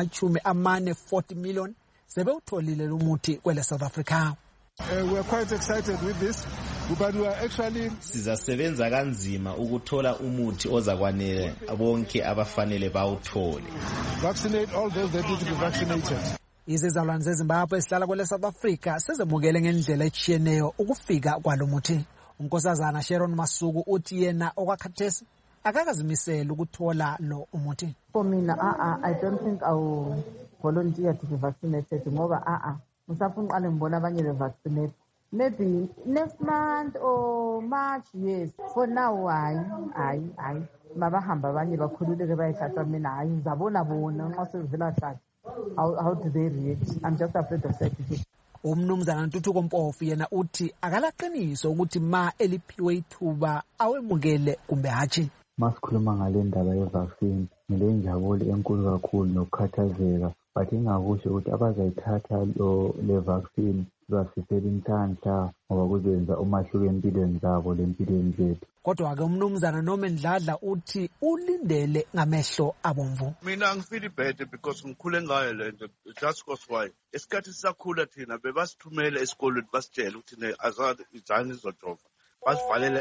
ezingama-40 million sebewutholile lo muthi kwele South Africa. We are quite excited with this, but we are actually sizasebenza kanzima ukuthola umuthi ozakwanele bonke abafanele bawuthole. Vaccinate all those that need to be vaccinated. Izizalwane zeZimbabwe esihlala kwele South Africa sezemukele ngendlela etshiyeneyo ukufika kwalo muthi. Unkosazana Sharon Masuku uthi yena okwakhathesi akakazimisela ukuthola lo umuthi. For mina, I don't think I will volunteer to be vaccinated ngoba musafuna uqale ngibona abanye be-vaccinate. Maybe next month or March, yes. For now, hayi. Mabahamba abanye bakhululeke bayithatha, mina hayi ngizabona bona nxa sekuvela hlala. How do they react? I'm just afraid of certificate. Umnumzana Ntuthuko Mpofu yena uthi akalaqiniso ukuthi ma eliphiwe ithuba awemukele kumbe hatshi. Masikhuluma ngale ndaba ye-vaccine, ngilenjabulo enkulu kakhulu nokukhathazeka, but ingakusho ukuthi abazayithatha le vaccine basifela inhlanhla ngoba kuzenza umahluko empilweni zabo lempilweni zethu. Kodwa-ke umnumzana Norman Dladla uthi ulindele ngamehlo abomvu. Mina angifili bad because ngikhule ngayo le nto, just because why esikhathi sisakhula thina bebasithumele esikolweni basitshela ukuthi izani izojova, basivalele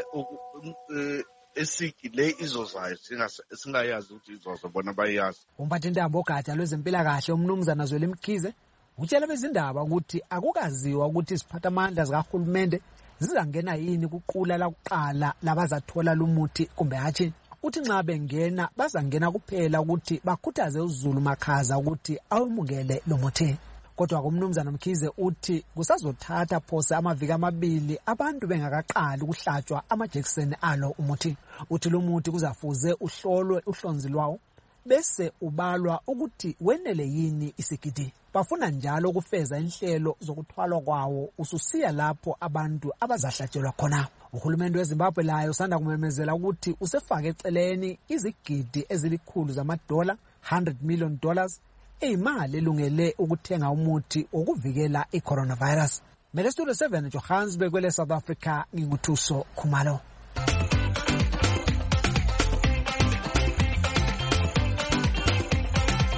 esiki le izozayo singayazi ukuthi izoza bona bayazi. Umphathintambo ogatsha lwezempilakahle umnumzana Zweli Mkhize utshela bezindaba ukuthi akukaziwa ukuthi iziphathamandla zikahulumende zizangena yini kuqula lakuqala labazathola lumuthi kumbe hatshi. Uthi nxa bengena bazangena kuphela ukuthi bakhuthaze uZulu makhaza ukuthi awumukele lo muthi. Kodwa kumnumzana Mkhize uthi kusazothatha phose amaviki amabili abantu bengakaqali ukuhlatshwa amajekiseni alo umuthi. Uthi lo muthi kuzafuze uhlolwe uhlonzi lwawo bese ubalwa ukuthi wenele yini isigidi. Bafuna njalo ukufeza inhlelo zokuthwalwa kwawo ususiya lapho abantu abazahlatshelwa khona. Uhulumende weZimbabwe layo usanda kumemezela ukuthi usefake eceleni izigidi ezilikhulu zamadola $100 million eyimali elungele ukuthenga umuthi wokuvikela i-coronavirus. Mele Studio 7 Johannesburg kwele South Africa, nginguthuso Khumalo.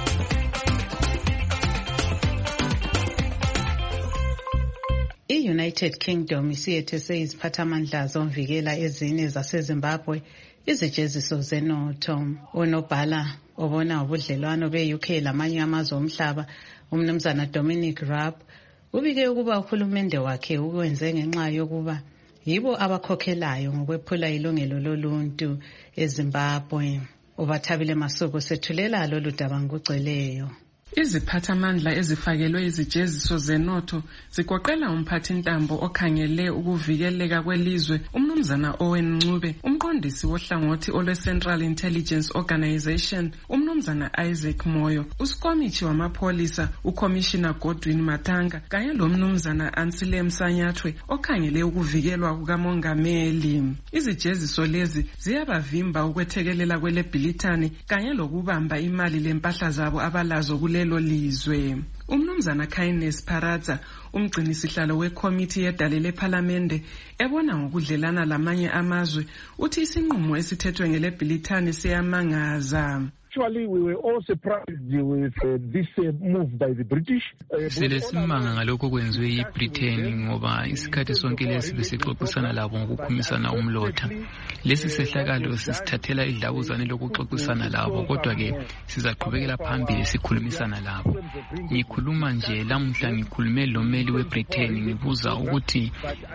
I-United e-United Kingdom isiyethese iziphathamandla zomvikela ezine zaseZimbabwe izijeziso zenotho. Unobhala obona ubudlelwano be-UK lamanye amazwe omhlaba umnumzana Dominic Raab ubike ukuba uhulumende wakhe ukwenze ngenxa yokuba yibo abakhokhelayo ngokwephula ilungelo loluntu eZimbabwe. Ubathabile Masuku sethulela lolu daba ngokugcweleyo. Iziphathamandla ezifakelwe izijeziso zenotho zigoqela umphathintambo okhangele ukuvikeleka kwelizwe umnumzana Owen Ncube, umqondisi wohlangothi olwe-Central Intelligence Organization umnumzana Isaac Moyo, usikomithi wamapholisa uCommissioner Godwin Matanga kanye lomnumzana Ansile Msanyathwe okhangele ukuvikelwa kukamongameli. Izijeziso lezi ziyabavimba ukwethekelela kwelebhilithani kanye lokubamba imali lempahla zabo abalazo kule lelo lizwe. Umnumzana Kindness Paradza, umgcinisihlalo wekomiti yedale lephalamende ebona ngokudlelana lamanye amazwe, uthi isinqumo esithethwe ngelebhilithani siyamangaza. Actually, we were all surprised with this move by the British. Selesimanga ngalokho kwenziwe yiBritain ngoba isikhathi sonke lesi besixoxisana labo ngokukhumisana umlotha. Lesi sehlakalo sisithathela idlabuzane lokuxoxisana labo, kodwa ke sizaqhubekela phambili sikhulumisana labo. Ngikhuluma nje lamuhla ngikhulume lomeli weBritain ngibuza ukuthi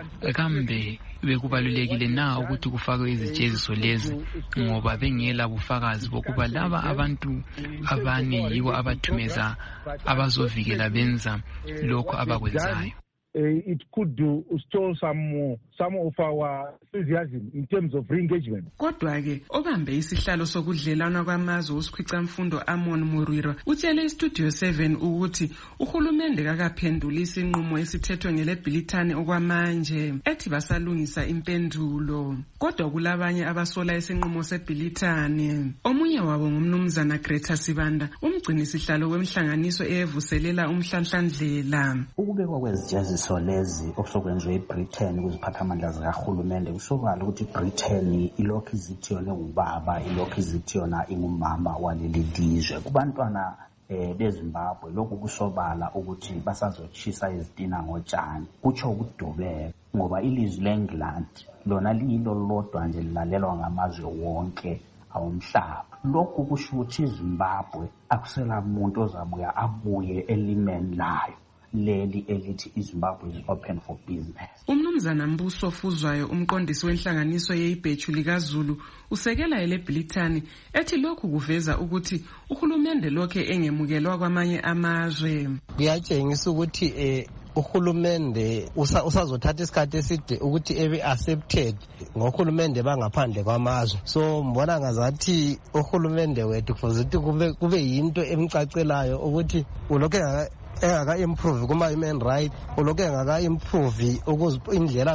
kambe bekubalulekile na ukuthi kufakwe izijeziso lezi ngoba bengela bufakazi bokuba laba abantu abane yibo abathumeza abazovikela benza lokho abakwenzayo. It could stall some of our enthusiasm in terms of re-engagement. Kodwa ke obambe isihlalo sokudlelana kwamazwe usikhwicamfundo Amon Muriro utshele iStudio 7 ukuthi uhulumende kakaphendula isinqumo esithethwe ngelebhilithani okwamanje, ethi basalungisa impendulo. Kodwa kulabanye abasola isinqumo sebhilithani. Omunye wabo ngumnumzana Greta Sibanda, umgcinisihlalo wemhlanganiso eyevuselela umhlanhlandlela. Ukubekwa kwezijeziso lezi okusokwenziwe eBritain kuziphathamandla zikahulumende kusobala ukuthi iBritain ilokhu izithi yona ngubaba, ilokhu izithi yona ingumama waleli lizwe. Kubantwana beZimbabwe lokhu kusobala ukuthi basazochisa izitina ngotshani, kutsho ukudubeka ngoba ilizwe leEngland lona liyilo lodwa nje lilalelwa ngamazwe wonke awomhlaba. Lokhu kusho ukuthi iZimbabwe akusela umuntu ozabuya abuye elimeni layo leli elithi iZimbabwe is open for business. Umnumzana Mbuso Fuzwayo, umqondisi wenhlanganiso yeIbhechu likaZulu, usekela elebhilithani ethi lokhu kuveza ukuthi uhulumende lokhe engemukelwa kwamanye amazwe. Kuyatshengisa ukuthi uhulumende usazothatha isikhathi eside ukuthi ebe accepted ngohulumende bangaphandle kwamazwe. So mbona ngazathi uhulumende wethu kufuze kube yinto emcacelayo ukuthi ulokhe engaka-improve kuma-human right, ulokhu engaka-improve indlela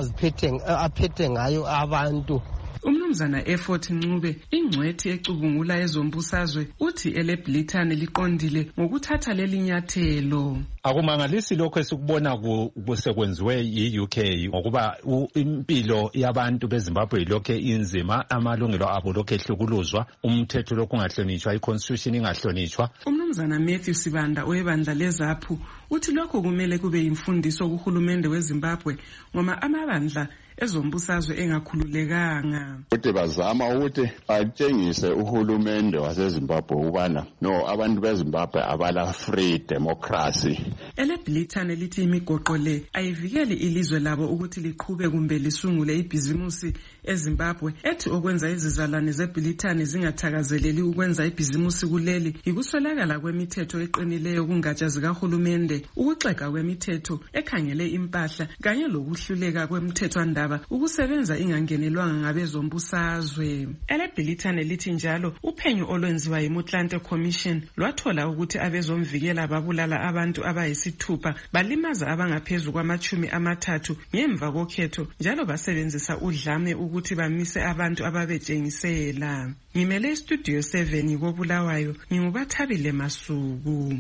aphethe ngayo abantu. Umnumzana Effort Ncube, ingcwethi ecubungula ezombusazwe, uthi elebhilithani liqondile ngokuthatha leli nyathelo. Akumangalisi lokho esikubona kusekwenziwe yi-UK ngokuba impilo yabantu beZimbabwe lokho inzima, amalungelo abo lokho ehlukuluzwa, umthetho lokho ungahlonitshwa, i-constitution ingahlonitshwa. Umnumzana Matthew Sibanda oyebandla leZAPHU uthi lokho kumele kube yimfundiso kuhulumende weZimbabwe ngoba amabandla ezombusazwe engakhululekanga. Ukuthi bazama ukuthi batshengise uhulumende waseZimbabwe ukubana no, abantu beZimbabwe abala free democracy. Elebhilithani lithi imigoqo le ayivikeli ilizwe labo ukuthi liqhube kumbe lisungule ibhizimusi eZimbabwe, ethi okwenza izizalwane zebhilithani zingathakazeleli ukwenza ibhizimusi kuleli yikuswelakala kwemithetho eqinileyo kungatsha zikahulumende, ukuxega kwemithetho ekhangele impahla kanye lokuhluleka kwemithethwandaba ukusebenza ingangenelwanga ngabezombusazwe. Elebhilithani lithi njalo uphenyo olwenziwa yiMutlante Commission lwathola ukuthi abezomvikela babulala abantu abayisithupha, balimaza abangaphezu kwama-30 ngemva kokhetho, njalo basebenzisa udlame ukuthi bamise abantu ababetshengisela. Ngimele iStudio 7 koBulawayo, ngingubathabile Masuku.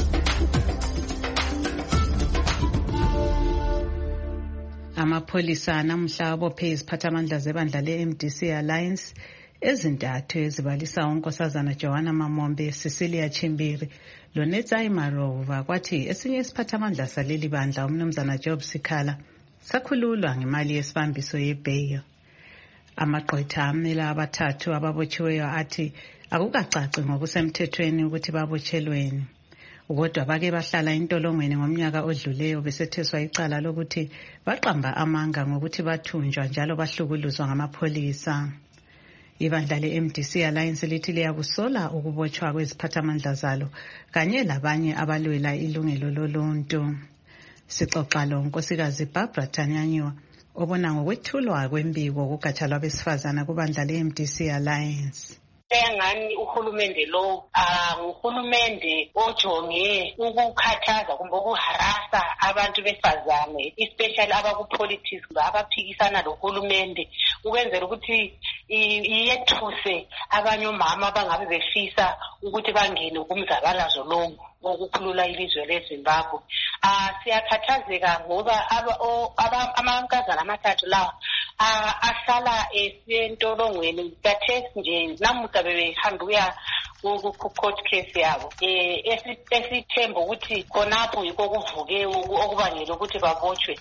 Amapholisa namhla abophe iziphathamandla zebandla le-MDC Alliance ezintathu ezibalisa unkosazana Joanna Mamombe, Cecilia Chimbiri loNetsai Marova, kwathi esinye isiphathamandla saleli bandla umnumzana Job Sikhala sakhululwa ngemali yesibambiso ye-bail. Amagqwetha amela abathathu ababotshiweyo athi akukacaci ngokusemthethweni ukuthi babotshelweni. Kodwa bake bahlala entolongweni ngomnyaka odluleyo besetheswa icala lokuthi baqamba amanga ngokuthi bathunjwa njalo bahlukuluzwa ngamapholisa. Ibandla le-MDC Alliance lithi liyakusola ukubotshwa kweziphathamandla zalo kanye labanye abalwela ilungelo loluntu. Sixoxa lo Nkosikazi Barbara Tanyanyiwa obona ngokwethulwa kwembiko kugatsha lwabesifazana kubandla le-MDC Alliance. Engani uhulumende lo uhulumende ojonge ukukhathaza kumbe ukuharasa abantu besifazane, especially abakupolitics abaphikisana lohulumende, ukwenzela ukuthi iyethuse abanye omama abangabe befisa ukuthi bangene kumzabalazo lo wokukhulula ilizwe leZimbabwe. Siyakhathazeka ngoba amankazana amathathu lawa ahlala esentolongweni kathesi nje namuhla bebehambe ukuya ku-court case yabo esithemba ukuthi khonapho yikho kuvuke okubangela ukuthi babotshwe.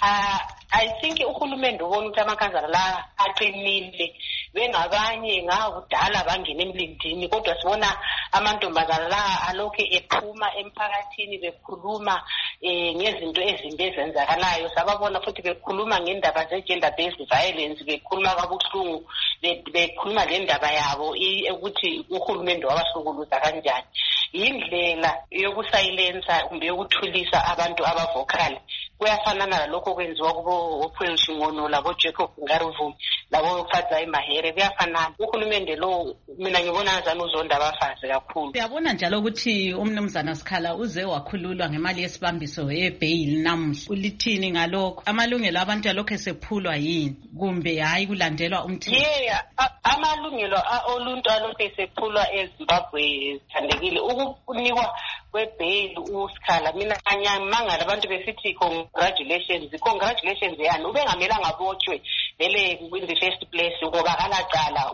I think uhulumende ubona ukuthi amankazana la aqinile, bengabanye ngakudala bangena emlindini, kodwa sibona amantombazana la alokhu ephuma emphakathini bekhuluma ngezinto ezimbi ezenzakalayo. Sababona futhi bekhuluma ngendaba ze-gender based violence, bekhuluma kabuhlungu, bekhuluma le ndaba yabo ukuthi uhulumende wabahlukuluza kanjani. Yindlela yokusayilensa kumbe yokuthulisa abantu abavokali. Kuyafanana nalokho kwenziwa kubo Ophel Shingono labo Jacob Ngaruvu labo Fadzai Mahere, kuyafanana. Uhulumende lo mina ngibona ngazana uzonda abafazi kakhulu. Siyabona njalo ukuthi umnumzana Sikhala uze wakhululwa ngemali yesibambiso ye-bail namuhla. Ulithini ngalokho? Amalungelo abantu alokho esephulwa yini kumbe hayi kulandelwa umthetho? Amalungelo oluntu alokho esephulwa eZimbabwe thandekile. Ukunikwa kwe-bail uSikhala, mina ngiyamangala abantu besithi congratulations yani ubengamelanga abotshwe vele in the first place ngoba kalacala.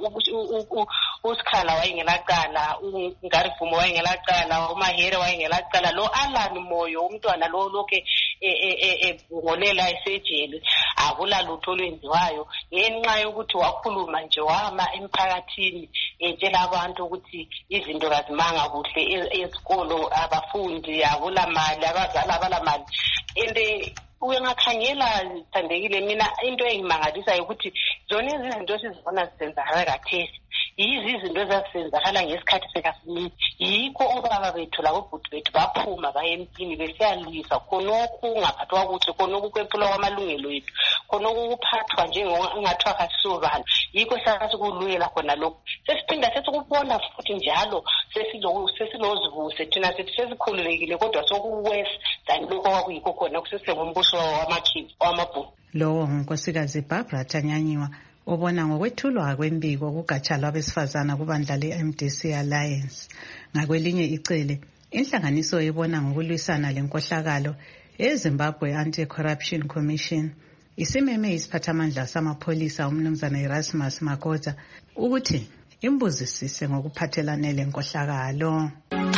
uSikhala wayengelacala, uNgarivumo wayengelacala, uMahere wayengelacala, lo Alan Moyo umntwana lo lokhe ngolela esejele akula lutho olwenziwayo ngenxa yokuthi wakhuluma nje wama emphakathini etshela abantu ukuthi izinto kazimanga kuhle ezikolo, abafundi akula mali, abazali abalamali. Uyangakhangela thandekile, mina into engimangalisayo ukuthi zona izinto sizibona zisenzakala kathesi yizi izinto ezasenzakala ngesikhathi sekaSmith. Yikho obaba bethu labobhuti bethu baphuma baye empini besiyalwisa khonokhu ungaphathwa kuhle, khonokhu kwephulwa kwamalungelo ethu, khonokhu kuphathwa njengongathiwa kasisobala. Yikho sasikulwela khona lokho. Sesiphinda sesikubona futhi njalo sesilozivuse thina sithi sesikhululekile, kodwa sokuwes than lokho kwakuyikho khona kusesengumbuso wamakhizi wamabhuku. Lo Nkosikazi Barbara Tanyanyiwa obona ngokwethulwa kwembiko kugatsha lwabesifazana kubandla le-MDC Alliance. Ngakwelinye icele, inhlanganiso ebona ngokulwisana lenkohlakalo eZimbabwe Anti-Corruption Commission isimeme isiphathamandla samapholisa umnumzana Erasmus Makota ukuthi imbuzisise ngokuphathelane lenkohlakalo.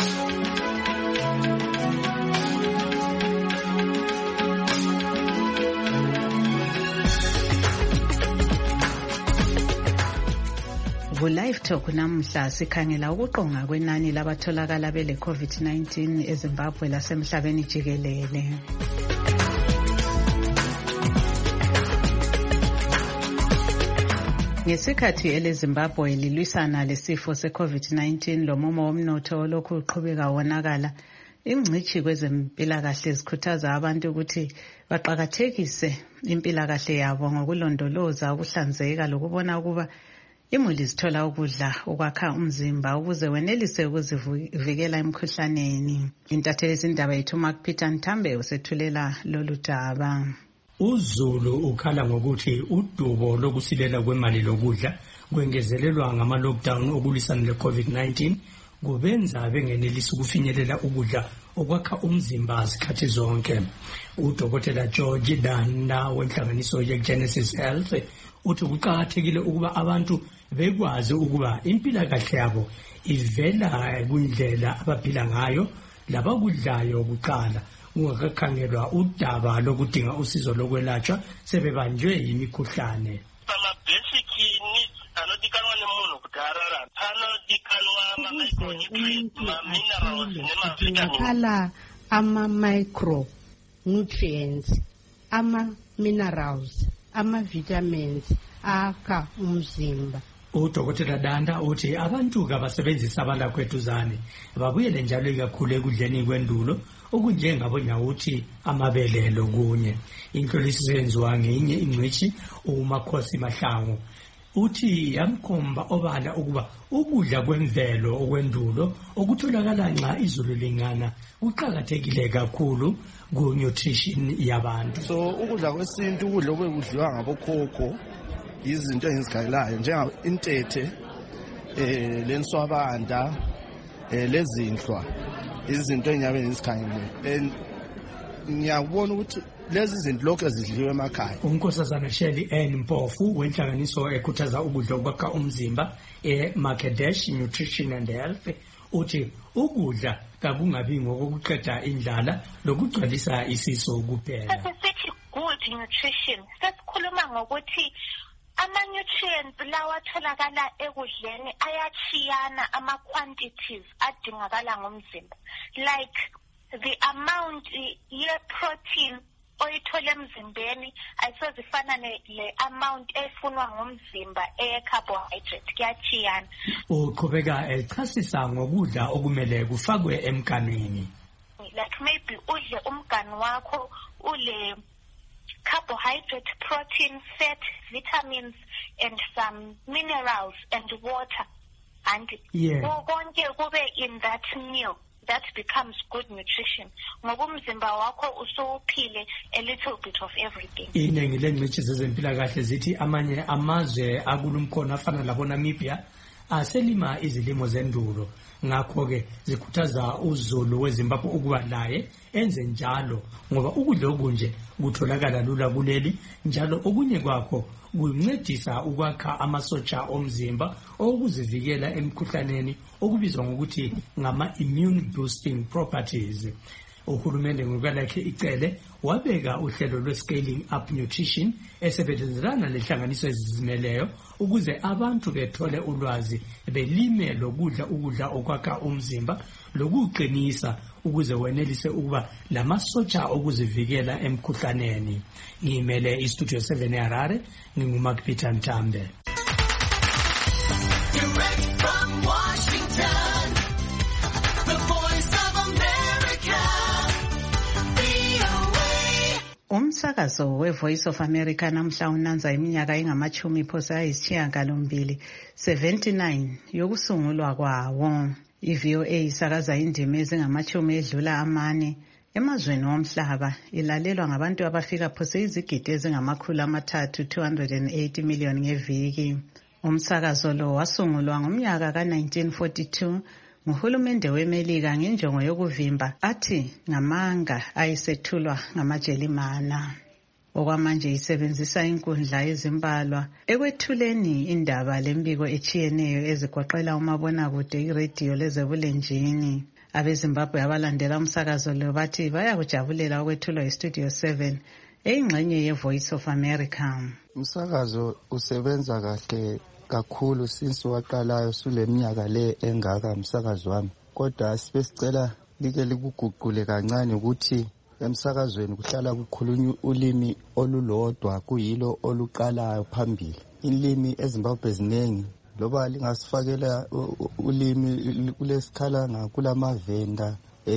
Live Talk namuhla sikhangela ukuqonga kwenani labatholakala bele COVID-19 eZimbabwe lasemhlabeni jikelele. Ngesikhathi eleZimbabwe lilwisana lesifo se-COVID-19 lomumo womnotho olokhu uqhubeka wonakala, ingcitshi kwezempilakahle zikhuthaza abantu ukuthi baqakathekise impilakahle yabo ngokulondoloza ukuhlanzeka lokubona ukuba imuli zithola ukudla okwakha umzimba ukuze wenelise ukuzivikela emkhuhlaneni. Intatheli zindaba yethu Mark Peter Ntambe usethulela lolu daba. UZulu ukhala ngokuthi udubo lokusilela kwemali lokudla kwengezelelwa ngama-lockdown okulwisana le-COVID-19 kubenza bengenelisi ukufinyelela ukudla okwakha umzimba zikhathi zonke. UDokotela George Danda wenhlanganiso ye-Genesis Health uthi kuqakathekile ukuba abantu bekwazi ukuba impilakahle yabo ivela kundlela abaphila ngayo labakudlayo kuqala kungakakhangelwa udaba lokudinga usizo lokwelatshwa sebebanjwe yimikhuhlane. Kudingakala ama-micronutrients, ama-minerals, ama-vitamins akha umzimba. Udokotela Danda uthi abantu abasebenzisa abalakwethuzane babuyele njalo kakhulu ekudleni kwendulo okunjengabonyawuthi amabele lokunye. Inhloliso yenziwa ngenye ingcitshi uMakhosi Mahlangu uthi yamkhomba obala ukuba ukudla kwemvelo okwendulo okutholakala nxa izulu lingana kuqakathekile kakhulu ku-nutrition yabantu. So ukudla kwesintu, ukudla okwekudliwa ngabokhokho, izinto engizikhangelayo njengintete, lenswabanda, lezinhlwa, izinto engiyabe ngizikhangele. Ngiyabona ukuthi lezi zinto lokhu ezidliwe emakhaya. Unkosazana Shelley N. Mpofu wenhlanganiso ekhuthaza ukudla okwakha umzimba eMarkedesh Nutrition and Health uthi ukudla kakungabi ngokokuqeda indlala lokugcwalisa isiso kuphela. Sithi good nutrition sesikhuluma ngokuthi ama-nutrients lawa atholakala ekudleni ayachiyana ama-quantities adingakala ngomzimba, like the amount ye-protein oyithola emzimbeni ayisozifana le amount efunwa ngomzimba eye-carbohydrate, kuyachiyana. Uqhubeka echasisa ngokudla okumele kufakwe emganwini. Like maybe udle umganu wakho ule carbohydrate, protein, fat, vitamins and some minerals and water, and konke kube in that meal. That becomes good nutrition. Ngoba umzimba wakho usuphile a little bit of everything. Iningi lengcitshi zezempilakahle zithi amanye amazwe akulumkhono afana labo Namibia aselima izilimo zendulo, ngakho-ke zikhuthaza uZulu weZimbabwe ukuba naye enze njalo ngoba ukudla okunje kutholakala lula kuleli, njalo okunye kwakho kuncedisa ukwakha amasotsha omzimba okuzivikela emikhuhlaneni okubizwa ngokuthi ngama-immune boosting properties. Uhulumende ngokwalakhe icele wabeka uhlelo lwe-scaling up nutrition esebenzelana lehlanganiso ezizimeleyo ukuze abantu bethole ulwazi belime lokudla ukudla okwakha umzimba lokuqinisa ukuze wenelise ukuba lamasotsha okuzivikela emikhuhlaneni. Ngimele istudio 7 eHarare, nginguMark Peter Ntambe. Direct from Washington, the voice of America, VOA. Umsakazo we-Voice of America namhla unanza iminyaka engamachumi phosa ayisishiyagalombili 79 yokusungulwa kwawo. I-VOA isakaza indima ezingamachumi edlula amane emazweni womhlaba, ilalelwa ngabantu abafika phose izigidi ezingamakhulu amathathu 280 million ngeviki. Umsakazo lo wasungulwa ngomnyaka ka-1942 nguhulumende weMelika ngenjongo yokuvimba athi ngamanga ayisethulwa ngamaJelimana. Okwamanje isebenzisa inkundla ezimbalwa ekwethuleni indaba lembiko echiyeneyo ezigoqela umabonakude, iradio lezebulenjini. AbeZimbabwe abalandela umsakazo lo bathi bayakujabulela ukwethulwa iStudio 7 eyingxenye yeVoice of America. Umsakazo usebenza kahle kakhulu since waqalayo suleminyaka le engaka umsakazo wami, kodwa sibesicela like likuguqule kancane ukuthi emsakazweni kuhlala kukhulunywa ulimi olulodwa kuyilo oluqalayo phambili. Ilimi eZimbabwe ziningi, loba lingasifakela ulimi kulesikhalanga, kulamavenda,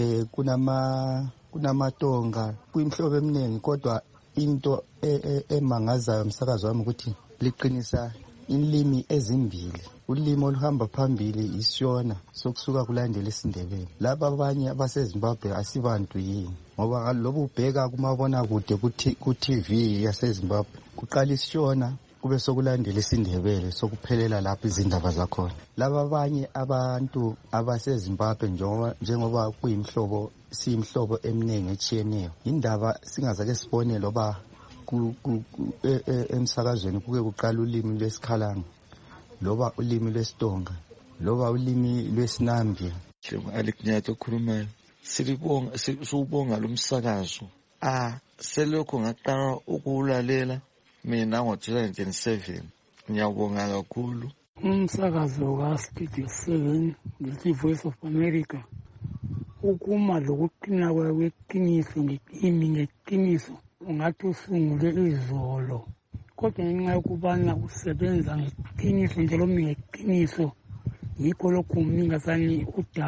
kunamatonga, kuyimhlobo eminingi, kodwa into emangazayo umsakazo wami ukuthi liqinisa ilimi ezimbili. Ulimi oluhamba phambili iShona sokusuka kulandela isiNdebele. Laba abanye abaseZimbabwe asibantu yini, ngoba lobu ubheka kumabonakude ku-TV yaseZimbabwe kuqala iShona kube sokulandela isiNdebele sokuphelela lapho izindaba zakhona. Laba abanye abantu abaseZimbabwe njengoba kuyimhlobo siyimhlobo eminingi echiyeneyo, indaba singazake sibone loba emsakazweni kuke kuqala ulimi lwesikhalanga, loba ulimi lwesitonga, loba ulimi lwesinambia. Alec Nyato okhulumayo. siwubonga lo msakazo. Selokho ngaqala ukuwulalela mina ngo-2007. Ngiyabonga kakhulu. Umsakazo ka-Studio 7 ngithi Voice of America ukuma lokuqina kweqiniso ngeqiniso ungathi usungule izolo, kodwa ngenxa yokubana usebenza ngeqiniso njalo ngeqiniso yikho lokhu umningasani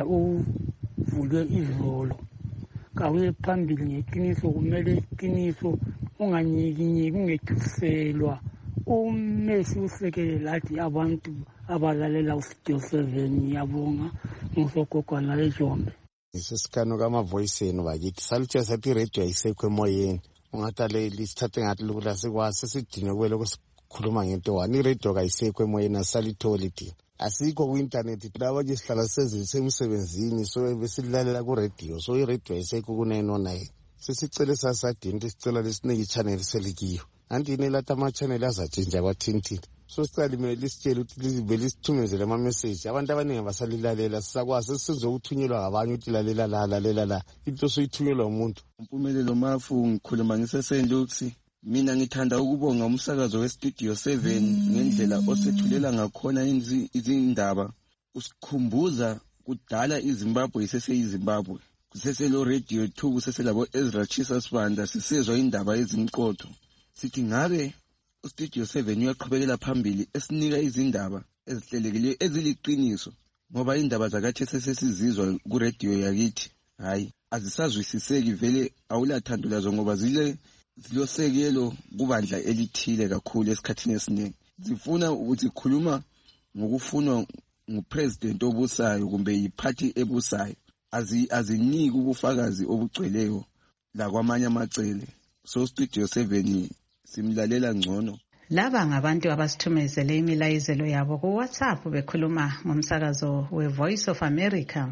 uvulwe izolo. Kawuye phambili ngeqiniso, kumele iqiniso unganyikinyeki ungethuselwa. Umesi usekele lathi abantu abalalela uStudio 7. Ngiyabonga ngusogogwana leJombe. Isisikano kama-voice enu bakithi saluthe sathi iradio ayisekho emoyeni, ungathi lisithathe ngathi lokula sikwase sidinwe kweloko sikhuluma ngento wani. Iradio kayisekho emoyeni, asalitholi thina, asikho ku-intanethi. Abanye sihlala semisebenzini so besilalela kuradio, so iradio ayisekho kunayinona. Sesicele sasadini ukuthi sicela lesineke i-channel selikiyo, anti inelathi ama-channel azatshintsha kwathini. So sicala imele lisitshele ukuthi libe lisithumezele ama-message. Abantu abaningi basalilalela, sisakwazi sizokuthunyelwa ngabanye ukuthi lalela la into soyithunyelwa umuntu. Mpumelelo Mafu, ngikhuluma ngiseSendloksi. Mina ngithanda ukubonga umsakazo weStudio 7 ngendlela osethulela ngakhona izindaba. Usikhumbuza kudala iZimbabwe iseseyiZimbabwe, kuseselo Radio 2, kuseselabo Ezra Chisa Sibanda, sisezwa indaba ezimqotho. Sithi ngabe uStudio 7 uyaqhubekela phambili esinika izindaba ezihlelekileyo eziliqiniso, ngoba indaba zakathi sesizizwa kuradio yakithi hayi azisazwisiseki, vele awulathando lazo ngoba zilosekelo kubandla elithile kakhulu esikhathini esiningi. Zifuna ukuthi khuluma ngokufunwa ngupresident obusayo kumbe yiphathi ebusayo, aziniki ubufakazi obugcweleyo la kwamanye amacele. So Studio 7 simlalela ngcono. Laba ngabantu abasithumezele imilayezelo yabo ku WhatsApp bekhuluma ngomsakazo we-Voice of America.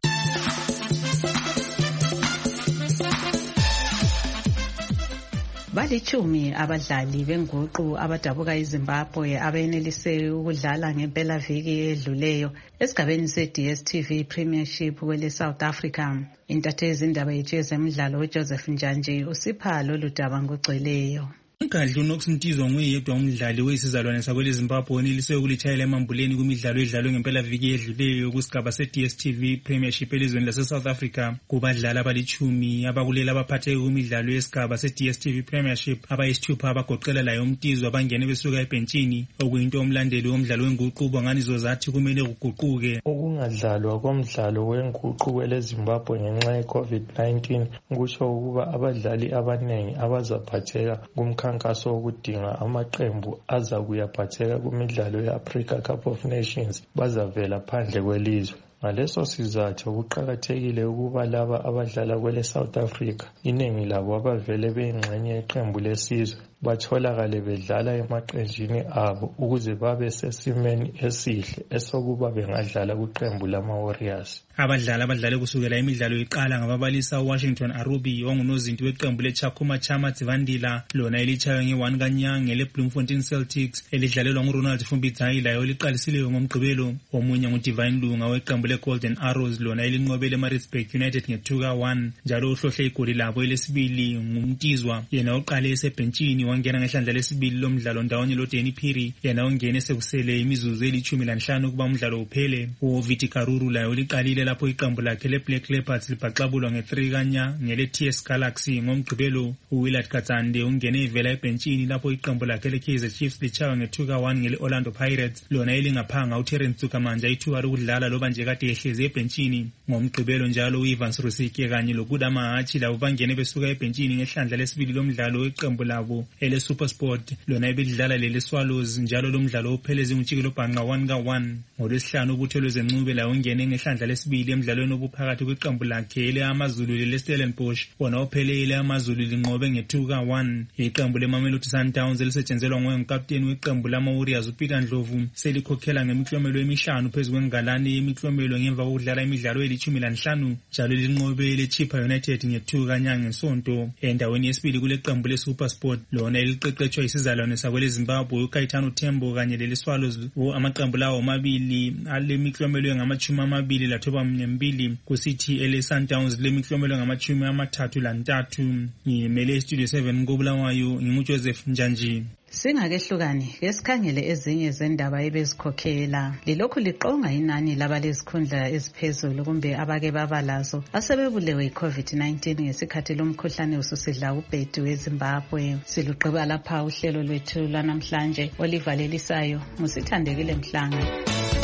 Balitshumi abadlali benguqu abadabuka iZimbabwe abenelise ukudlala ngempelaviki edluleyo esigabeni se-DStv Premiership kwele South Africa. Intatheli indaba yethu yezemidlalo uJoseph Njanje usipha lolu daba ngogcweleyo. Umgadli uNox Mtizwa nguyedwa umdlali wesizalwane sakwele Zimbabwe onelise ukulitshayela emambuleni kumidlalo edlalwe ngempelaviki edluleyo kusigaba se-DStv Premiership elizweni lase-South Africa. Kubadlali abalitshumi abakulela abaphatheke kumidlalo yesigaba se-DStv Premiership abayisithupha abagoqela layo Mtizwa abangene besuka ebhentshini, okuyinto umlandeli womdlalo wenguqu ngani zozathi kumele kuguquke. Ukungadlalwa komdlalo wenguqu kwele Zimbabwe ngenxa ye-COVID-19 kusho ukuba abadlali abanengi abazaphatheka kumkhankaso wokudinga amaqembu aza kuyaphatheka kumidlalo ye-Africa Cup of Nations bazavela phandle kwelizwe. Ngaleso sizathu kuqakathekile ukuba laba abadlala kwele South Africa, iningi labo abavele beyingxenye yeqembu lesizwe, batholakale bedlala emaqenjini abo ukuze babe sesimeni esihle esokuba bengadlala kuqembu lama-Warriors. Abadlali kusukela imidlalo iqala ngababalisa uWashington Arubi ongunozinti weqembu leChakuma Chama Dzivandila, lona elitshaywe nge-1 kaNyanga leBloemfontein Celtics elidlalelwa nguRonald Fumbidzayi layo liqalisileyo ngomgqibelo. Omunye nguDivine Lunga weqembu leGolden Arrows, lona elinqobele eMaritzburg United nge-2 ka-1, njalo uhlohle igoli labo elesibili nguMtizwa, yena oqale esebhentshini wangena ngehlandla lesibili lomdlalo ndawonye loDanny Phiri, yena ongene sekusele imizuzu eli-15 ukuba umdlalo uphele. uViti Karuru layo liqalile lapho iqembu lakhe leBlack Leopards libhaqabulwa nge-3 kaNyanga ngele-TS Galaxy. Ngomgqibelo uWillard Katsande ungene ivela ebhentshini lapho iqembu lakhe leKaizer Chiefs litshaywa nge-2 ka-1 ngele-Orlando Pirates, lona elingaphanga uTerence Tsukamanja ithuba lokudlala loba nje kade ehlezi ebhentshini. Ngomgqibelo njalo uIvans Rusike kanye loKudama Hachi labo bangene besuka ebhentshini ngehlandla lesibili lomdlalo weqembu labo eleSuperSport, lona ebelidlala leleSwallows, njalo lomdlalo upheleze uNtshikilo Bhanqa 1 ka-1. ngoLwesihlanu uButhelwe Zenxube laye ungene ngehlandla lesibili emdlalweni obuphakathi kweqembu lakhe eleAmazulu leStellenbosch, wona ophelele AmaZulu linqobe nge-2 ka-1. Iqembu leMamelodi Sundowns elisetshenzelwa ngonkapteni weqembu lama-Warriors uPeter Ndlovu selikhokhela ngemiklomelo emihlanu phezu kwengalane yemiklomelo ngemva kokudlala imidlalo eli-15, njalo linqobe leChippa United nge-2 kaNyanga ngesonto. Endaweni yesibili kuleqembu leSuperSport, lona lona eliqeqetshwa isizalwane sakwele Zimbabwe uKaitano Tembo kanye leSwallows amaqembu lawo amabili alemiklomelo engama-22 kusithi eleSundowns lemiklomelo engama-33. Ngimele iStudio 7 koBulawayo nginguJoseph Njanji. Singakehlukani ke sikhangele ezinye zendaba ebezikhokhela lilokhu liqonga inani labalezikhundla eziphezulu kumbe abake babalazo asebebulewe iCovid-19 ngesikhathi lomkhuhlane ususidla ubhedu weZimbabwe. Silugqiba lapha uhlelo lwethu lanamhlanje olivalelisayo ngusithandekile Mhlanga.